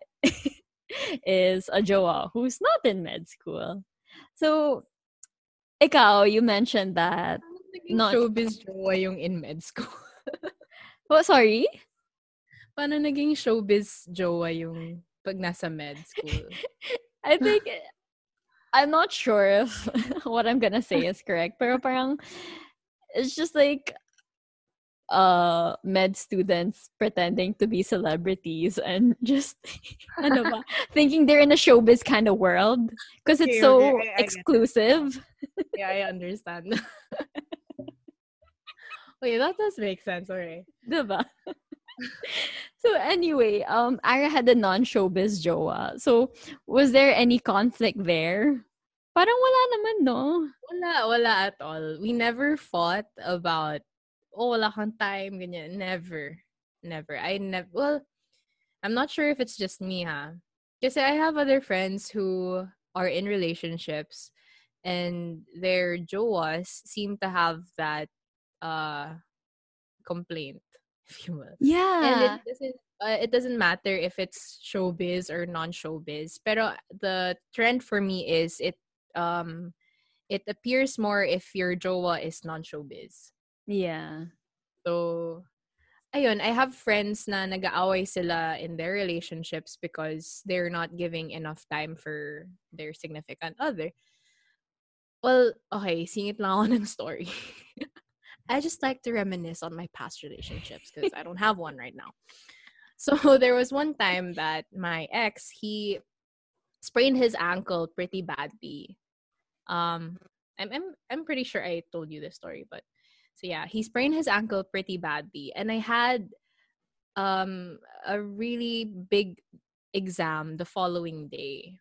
is a jowa who's not in med school. So, ikaw, you mentioned that... Paano naging Not- showbiz jowa yung in med school? Oh, sorry? Paano naging showbiz jowa yung pag nasa med school? I think... I'm not sure if what I'm gonna say is correct. Pero parang... It's just like... uh med students pretending to be celebrities and just ano ba, thinking they're in a showbiz kind of world because it's Okay, so okay, I- I get it. exclusive. Yeah, I understand. Okay, that does make sense. Okay. Diba? So anyway, um Ara had a non-showbiz jowa. So was there any conflict there? Parang wala naman, no? Wala, wala at all. We never fought about, oh, wala kang time, ganyan. Never. Never. I never, well, I'm not sure if it's just me, ha? Kasi I have other friends who are in relationships and their jowas seem to have that uh complaint, if you will. And Yeah. it doesn't uh, it doesn't matter if it's showbiz or non-showbiz. Pero the trend for me is it um it appears more if your jowa is non-showbiz. Yeah. So ayun, I have friends na nag-aaway sila in their relationships because they're not giving enough time for their significant other. Well, okay, singit lang ako ng story. I just like to reminisce on my past relationships because I don't have one right now. So there was one time that my ex, he sprained his ankle pretty badly. Um, I'm I'm I'm pretty sure I told you this story, but so yeah, he sprained his ankle pretty badly, and I had um a really big exam the following day.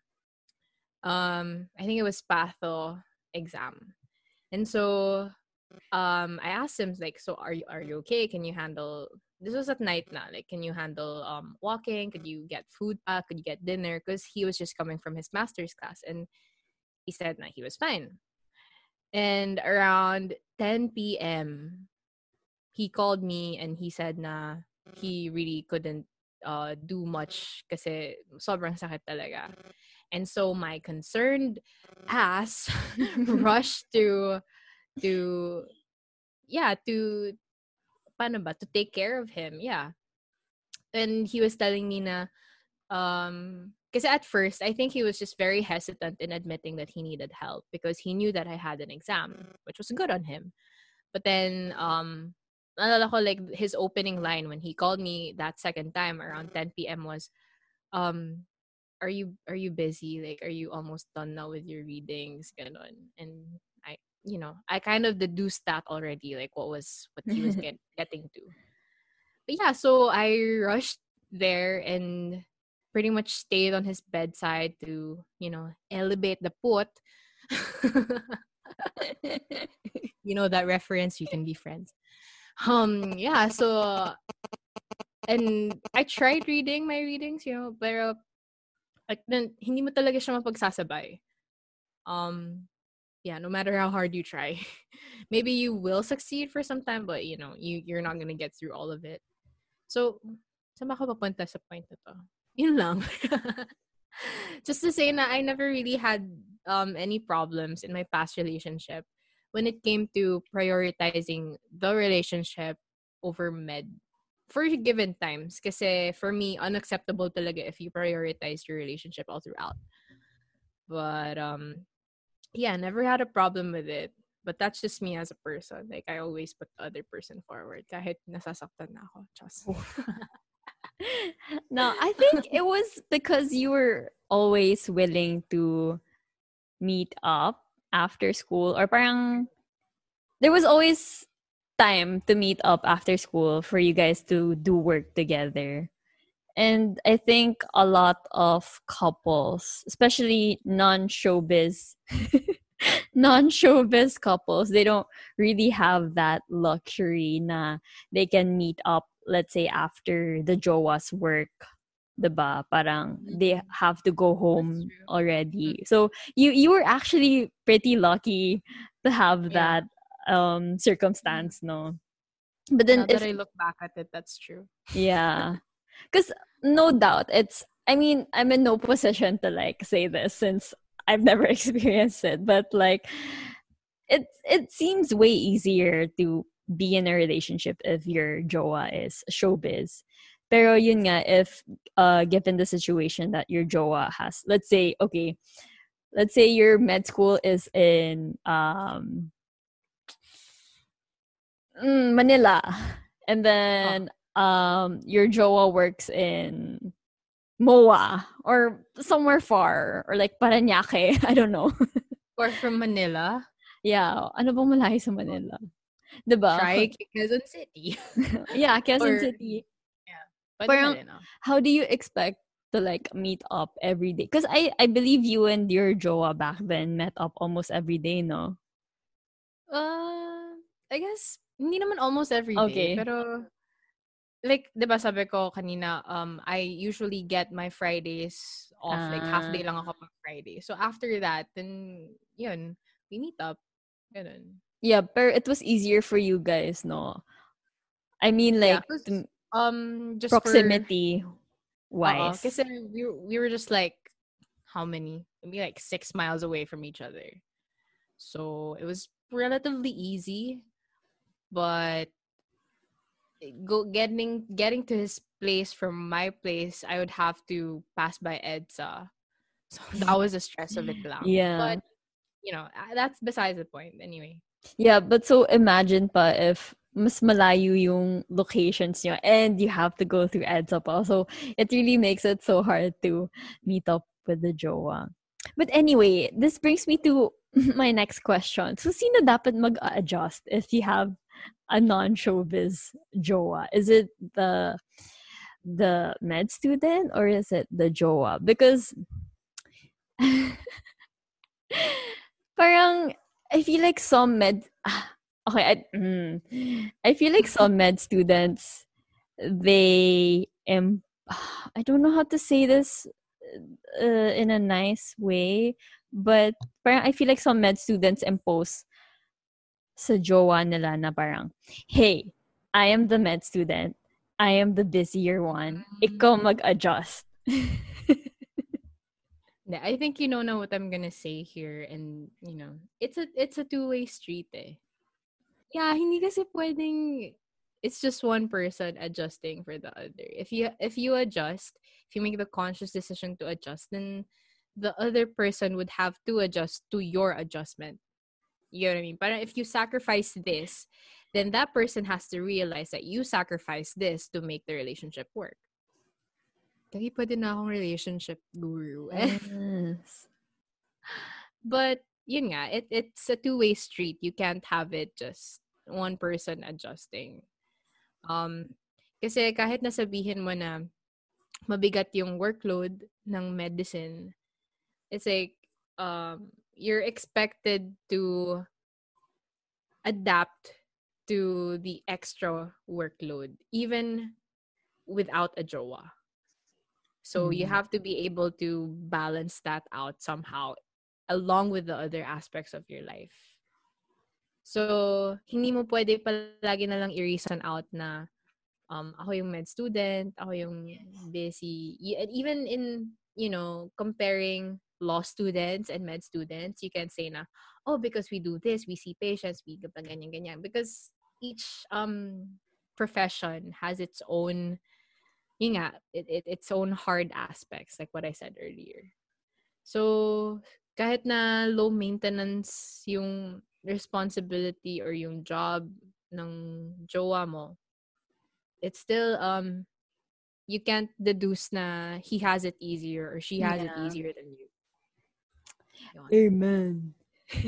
Um, I think it was patho exam, and so um I asked him like, so are you are you okay? Can you handle this was at night na, like can you handle um walking? Could you get food pack? Could you get dinner? Because he was just coming from his master's class and he said na he was fine. And around ten p.m. he called me and he said na he really couldn't uh do much kasi sobrang sakit talaga. And so my concerned ass rushed to to yeah to paano ba to take care of him, yeah. And he was telling me na um Because at first, I think he was just very hesitant in admitting that he needed help because he knew that I had an exam, which was good on him. But then, um, naalala ko, like, his opening line when he called me that second time around ten p.m. was, um, are you are you busy? Like, are you almost done now with your readings? Ganon. And I, you know, I kind of deduced that already, like what was what he was get, getting to. But yeah, so I rushed there and pretty much stayed on his bedside to, you know, elevate the put. You know that reference, you can be friends. Um, yeah, so, and I tried reading my readings, you know, pero like, then, hindi mo talaga siya mapagsasabay. Um, yeah, no matter how hard you try. Maybe you will succeed for some time, but, you know, you, you're not gonna get through all of it. So, saan ba ako papunta sa point na to? Yun lang. Just to say na I never really had um any problems in my past relationship when it came to prioritizing the relationship over med for given times. Kasi for me, unacceptable talaga if you prioritize your relationship all throughout. But um, yeah, never had a problem with it. But that's just me as a person. Like, I always put the other person forward kahit nasasaktan na ako. Just. No, I think it was because you were always willing to meet up after school, or parang there was always time to meet up after school for you guys to do work together. And I think a lot of couples, especially non-showbiz non-showbiz couples, they don't really have that luxury na they can meet up, let's say, after the jowa's work. Diba? Parang they have to go home already. So you you were actually pretty lucky to have Yeah. that um circumstance, no? But then Now that if I look back at it, that's true. yeah. Because no doubt it's I mean, I'm in no position to like say this since I've never experienced it, but like it it seems way easier to be in a relationship if your jowa is showbiz. Pero yun nga, if uh given the situation that your jowa has, let's say, okay, let's say your med school is in um mm, Manila, and then um your jowa works in M O A or somewhere far, or like Parañaque, I don't know. Or from Manila. Yeah, ano bang malayo sa Manila? Diba? Try Quezon City. Yeah, Quezon Or- City. Pwede Parang, na rin, ah. how do you expect to like meet up every day? Because I, I believe you and your jowa back then met up almost every day, no? Uh, I guess, hindi naman almost every day. Okay. Pero, like, di ba sabi ko kanina, um, I usually get my Fridays off. Like, half day lang ako pag Friday. So, after that, then, yun, we meet up. Ganun. Yeah, but it was easier for you guys, no? I mean, Yeah, like, 'cause, to- um, just for... proximity Oo, wise. kasi we, were- we were just like, how many? Maybe like six miles away from each other. So, it was relatively easy. But go getting getting to his place from my place, I would have to pass by EDSA. So, that was the stress of it lang. Yeah. But, you know, uh, that's besides the point. Anyway. Yeah, but so imagine pa if mas malayo yung locations nyo and you have to go through EDSA pa. So it really makes it so hard to meet up with the jowa. But anyway, this brings me to my next question. So sino dapat mag-adjust if you have a non-showbiz jowa? Is it the the med student or is it the jowa? Because parang I feel like some med okay, I, mm, I feel like some med students, they um, I don't know how to say this uh, in a nice way, but parang I feel like some med students impose sa jowa nila na parang, hey, I am the med student, I am the busier one, ikaw mag-adjust. Yeah, I think you know now what I'm gonna say here, and you know, it's a it's a two-way street eh. Yeah, hindi kasi pwedeng it's just one person adjusting for the other. If you if you adjust, if you make the conscious decision to adjust, then the other person would have to adjust to your adjustment. You know what I mean? But if you sacrifice this, then that person has to realize that you sacrifice this to make the relationship work. Kaya pwede na akong relationship guru. Yes. But yun nga, it it's a two-way street. You can't have it just one person adjusting. Um, kasi kahit nasabihin mo na mabigat yung workload ng medicine, it's like um you're expected to adapt to the extra workload even without a jowa. So you Mm. have to be able to balance that out somehow along with the other aspects of your life. So, hindi mo pwede palagi na lang i-reason out na um, ako yung med student, ako yung busy. Y- and even in, you know, comparing law students and med students, you can say na, oh, because we do this, we see patients, we ganyan, ganyan. Because each um profession has its own, yun nga, it, it, its own hard aspects, like what I said earlier. So, kahit na low maintenance yung responsibility or yung job ng jowa mo, it's still, um, you can't deduce na he has it easier or she has it Yeah. easier than you. Yun. Amen.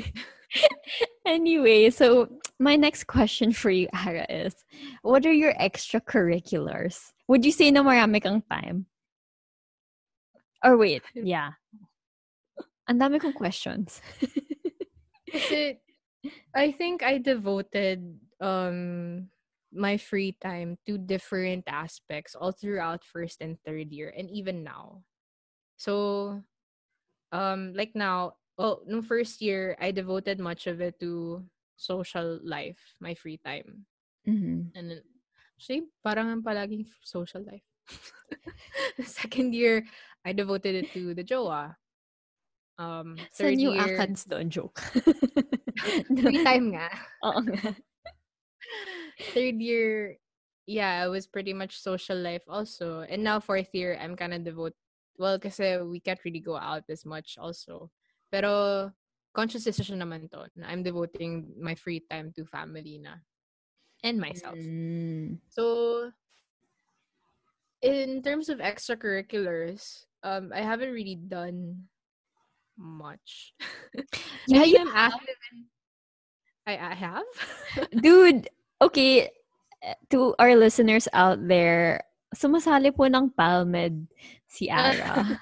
Anyway, so my next question for you, Ara, is what are your extracurriculars? Would you say na marami kang time? Or wait, yeah. Ang dami kong questions. Kasi, I think I devoted um my free time to different aspects all throughout first and third year and even now. So, um, like now, oh, no first year, I devoted much of it to social life, my free time. Mm-hmm. And then, actually, parang ang palaging social life. Second year, I devoted it to the jowa. Um, Sa third new year, ACADS doon, joke. free time nga. Oo nga. Third year, yeah, it was pretty much social life also. And now fourth year, I'm kind of devote. Well, kasi we can't really go out as much also. Pero conscious decision naman to. Na I'm devoting my free time to family na. And myself. Mm. So, in terms of extracurriculars, um, I haven't really done much. Yeah, I mean, you I'm active in... I, I have? Dude, okay, eh, to our listeners out there, sumasali po ng Palmed si Ara.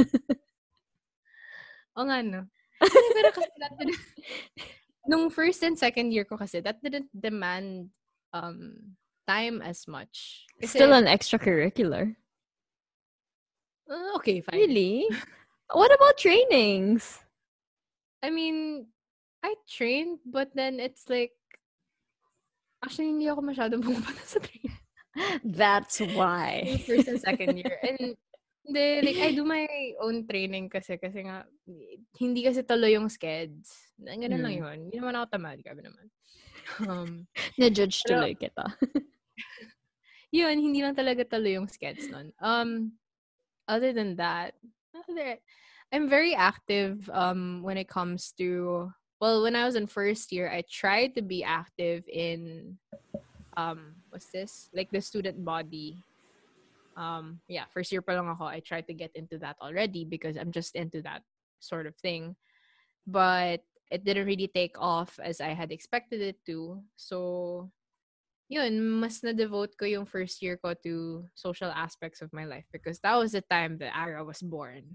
O nga, no? Hindi, pero kasi that didn't, nung first and second year ko kasi, that didn't demand um time as much. Kasi, Still an extracurricular. uh, okay, fine. Really? What about trainings? I mean, I trained, but then it's like, actually, hindi ako masyadong pumupunta sa training. That's why. Yung first and second year. And, hindi, like, I do my own training kasi, kasi nga, hindi kasi tuloy yung skeds. Ganun lang Hmm. yun. Hindi naman ako tamad, gabi naman. Um, Na-judge Pero- tuloy kita. yun, hindi lang talaga tuloy yung skeds nun. Um, other than that, other, I'm very active um when it comes to, well, when I was in first year, I tried to be active in, um, what's this? Like the student body. Um, yeah, first year pa lang ako, I tried to get into that already because I'm just into that sort of thing. But it didn't really take off as I had expected it to. So, yun, mas na-devote ko yung first year ko to social aspects of my life because that was the time that Ara was born.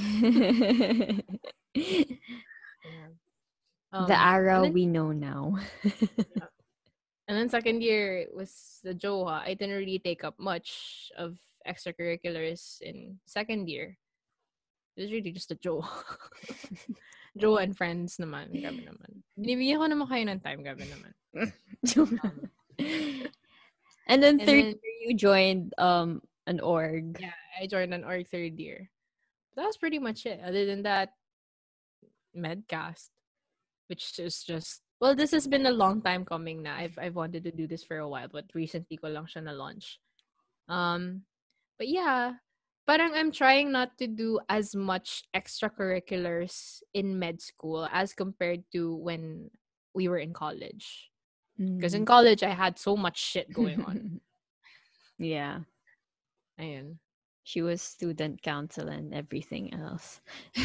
Um, The Ara and then, we know now. and then second year was the Joha. I didn't really take up much of extracurriculars in second year. It was really just a Joha. Joha and friends naman. Gabi naman. Binibigyan ko naman kayo ng time. Gabi naman. Um, And then And third then- year you joined um an org. Yeah, I joined an org third year. That was pretty much it. Other than that, Medcast, which is just, Well, this has been a long time coming na. I've I've wanted to do this for a while, but recently ko lang siya na-launch. Um, but yeah, parang I'm trying not to do as much extracurriculars in med school as compared to when we were in college. Because in Mm. college, I had so much shit going on. Yeah. Ayun. She was student council and everything else.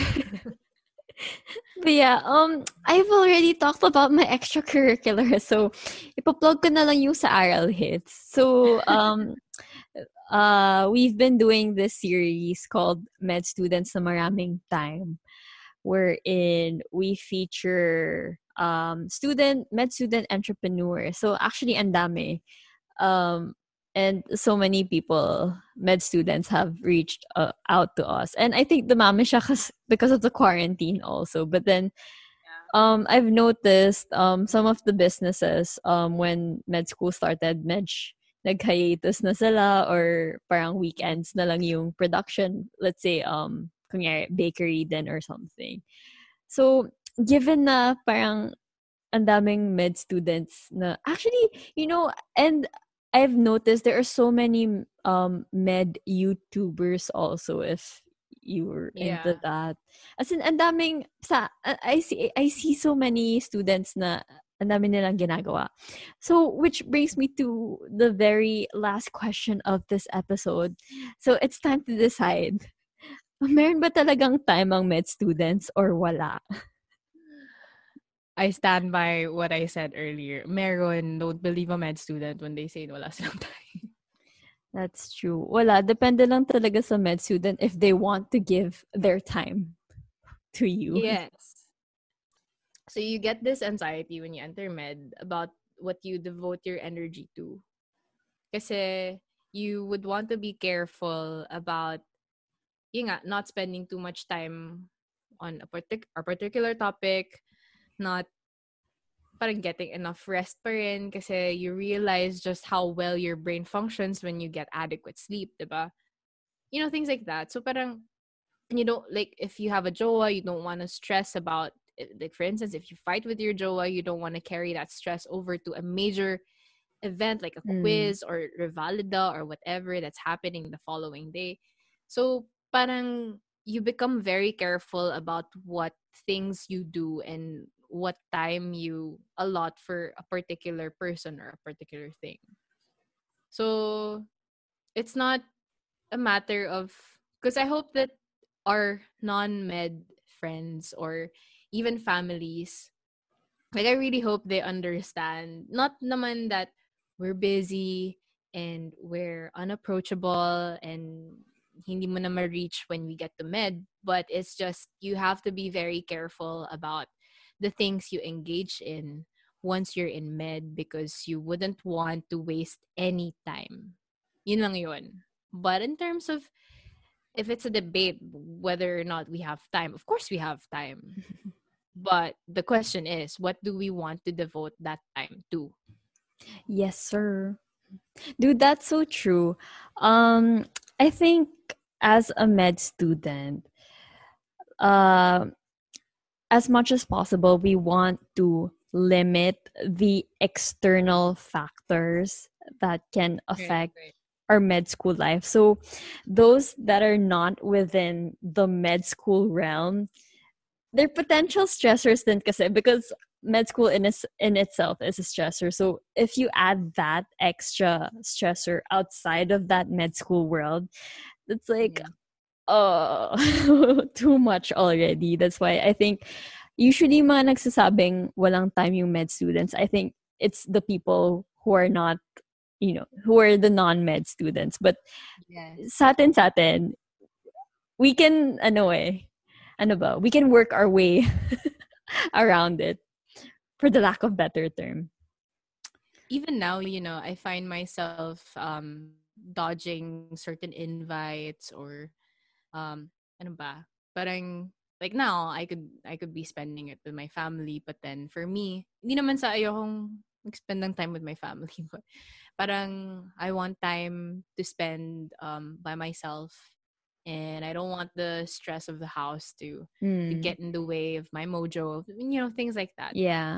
But yeah, um, I've already talked about my extracurricular. So, ipa-plug ko na lang yung sa Aral Hits. So, um, uh, we've been doing this series called Med Students na Maraming Time, wherein we feature um, student, med student entrepreneurs. So, actually, ang dami. Um, and so many people, med students, have reached uh, out to us. And I think dumami siya kas- because of the quarantine also. But then, um, I've noticed um, some of the businesses, um, when med school started, medj nag-hiatus na sila or parang weekends na lang yung production. Let's say, um, kunyari, bakery then or something. So, given na parang ang daming med students na actually, you know, and I've noticed there are so many um med YouTubers also if you were into Yeah. that. As in, ang daming sa I see I see so many students na ang dami nilang ginagawa. So, which brings me to the very last question of this episode. So, it's time to decide. Meron ba talagang time ang med students or wala? I stand by what I said earlier. Meron, don't believe a med student when they say wala silang time. That's true. Wala, depende lang talaga sa med student if they want to give their time to you. Yes. So you get this anxiety when you enter med about what you devote your energy to. Kasi you would want to be careful about yun nga, not spending too much time on a, partic- a particular topic, not parang getting enough rest pa rin kasi you realize just how well your brain functions when you get adequate sleep, diba? You know, things like that. So parang, you don't, like, if you have a jowa, you don't want to stress about, like, for instance, if you fight with your jowa, you don't want to carry that stress over to a major event like a Mm. quiz or revalida or whatever that's happening the following day. So parang you become very careful about what things you do and what time you allot for a particular person or a particular thing. So it's not a matter of, because I hope that our non-med friends or even families, like, I really hope they understand, not naman that we're busy and we're unapproachable and hindi mo na ma-reach when we get to med, but it's just you have to be very careful about the things you engage in once you're in med because you wouldn't want to waste any time. Yun lang yun. But in terms of if it's a debate whether or not we have time, of course we have time. But the question is, what do we want to devote that time to? Yes, sir. Dude, that's so true. Um, I think as a med student, uh, as much as possible, we want to limit the external factors that can affect Right, right. our med school life. So those that are not within the med school realm, they're potential stressors then kasi because med school in, is, in itself is a stressor. So if you add that extra stressor outside of that med school world, it's like, Mm. oh, too much already. That's why I think usually mga nagsasabing walang time yung med students, I think it's the people who are not, you know, who are the non-med students. But Yes. sa atin, sa atin, we can, ano eh, ano ba, we can work our way around it, for the lack of better term. Even now, you know, I find myself um, dodging certain invites or um, ano ba, parang, like now, I could I could be spending it with my family, but then for me, hindi naman sa ayokong mag-spend ng time with my family, but parang I want time to spend um, by myself. And I don't want the stress of the house to, to Mm. get in the way of my mojo, you know, things like that. Yeah.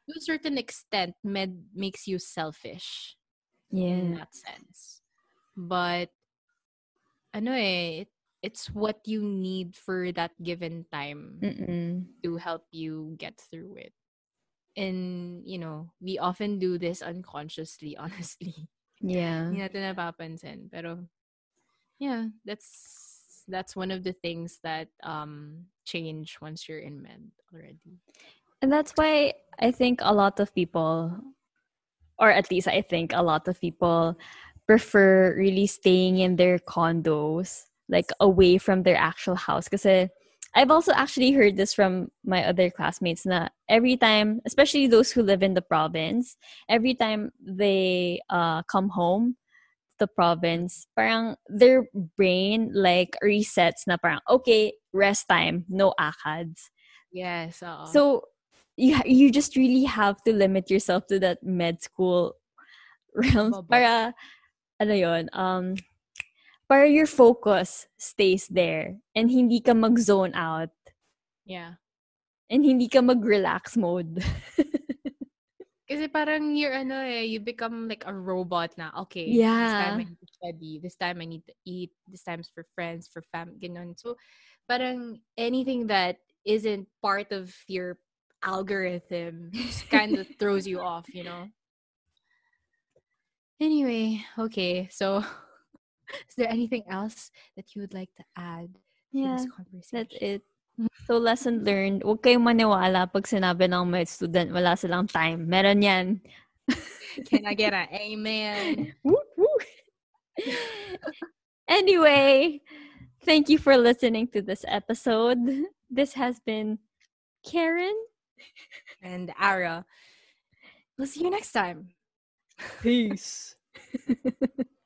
to a certain extent, med makes you selfish in Yeah. that sense. But ano eh, it, it's what you need for that given time Mm-mm. to help you get through it. And, you know, we often do this unconsciously, honestly. Yeah. Hindi natin napapansin. Pero, yeah, that's that's one of the things that um change once you're in med already. And that's why I think a lot of people, or at least I think a lot of people, prefer really staying in their condos, like away from their actual house. Because I've also actually heard this from my other classmates na every time, especially those who live in the province, every time they uh, come home, the province, parang their brain like resets na parang, okay, rest time, no akads. Yes, oo. So you ha- you just really have to limit yourself to that med school realms Bubble. para ano yon, um para your focus stays there and hindi ka mag-zone out Yeah. and hindi ka mag-relax mode. Kasi parang you're ano eh, you become like a robot na. Okay, this time Yeah. I need to study, this time I need to eat, this time's for friends, for fam, ganun. So, parang anything that isn't part of your algorithm just kind of throws you off, you know? Anyway, okay, so is there anything else that you would like to add to Yeah, this conversation? that's it. So, lesson learned, huwag kayong maniwala pag sinabi ng med student, wala silang time. Meron yan. Can I get an amen? Woo, woo. Anyway, thank you for listening to this episode. This has been Karen And Ara. We'll see you next time. Peace.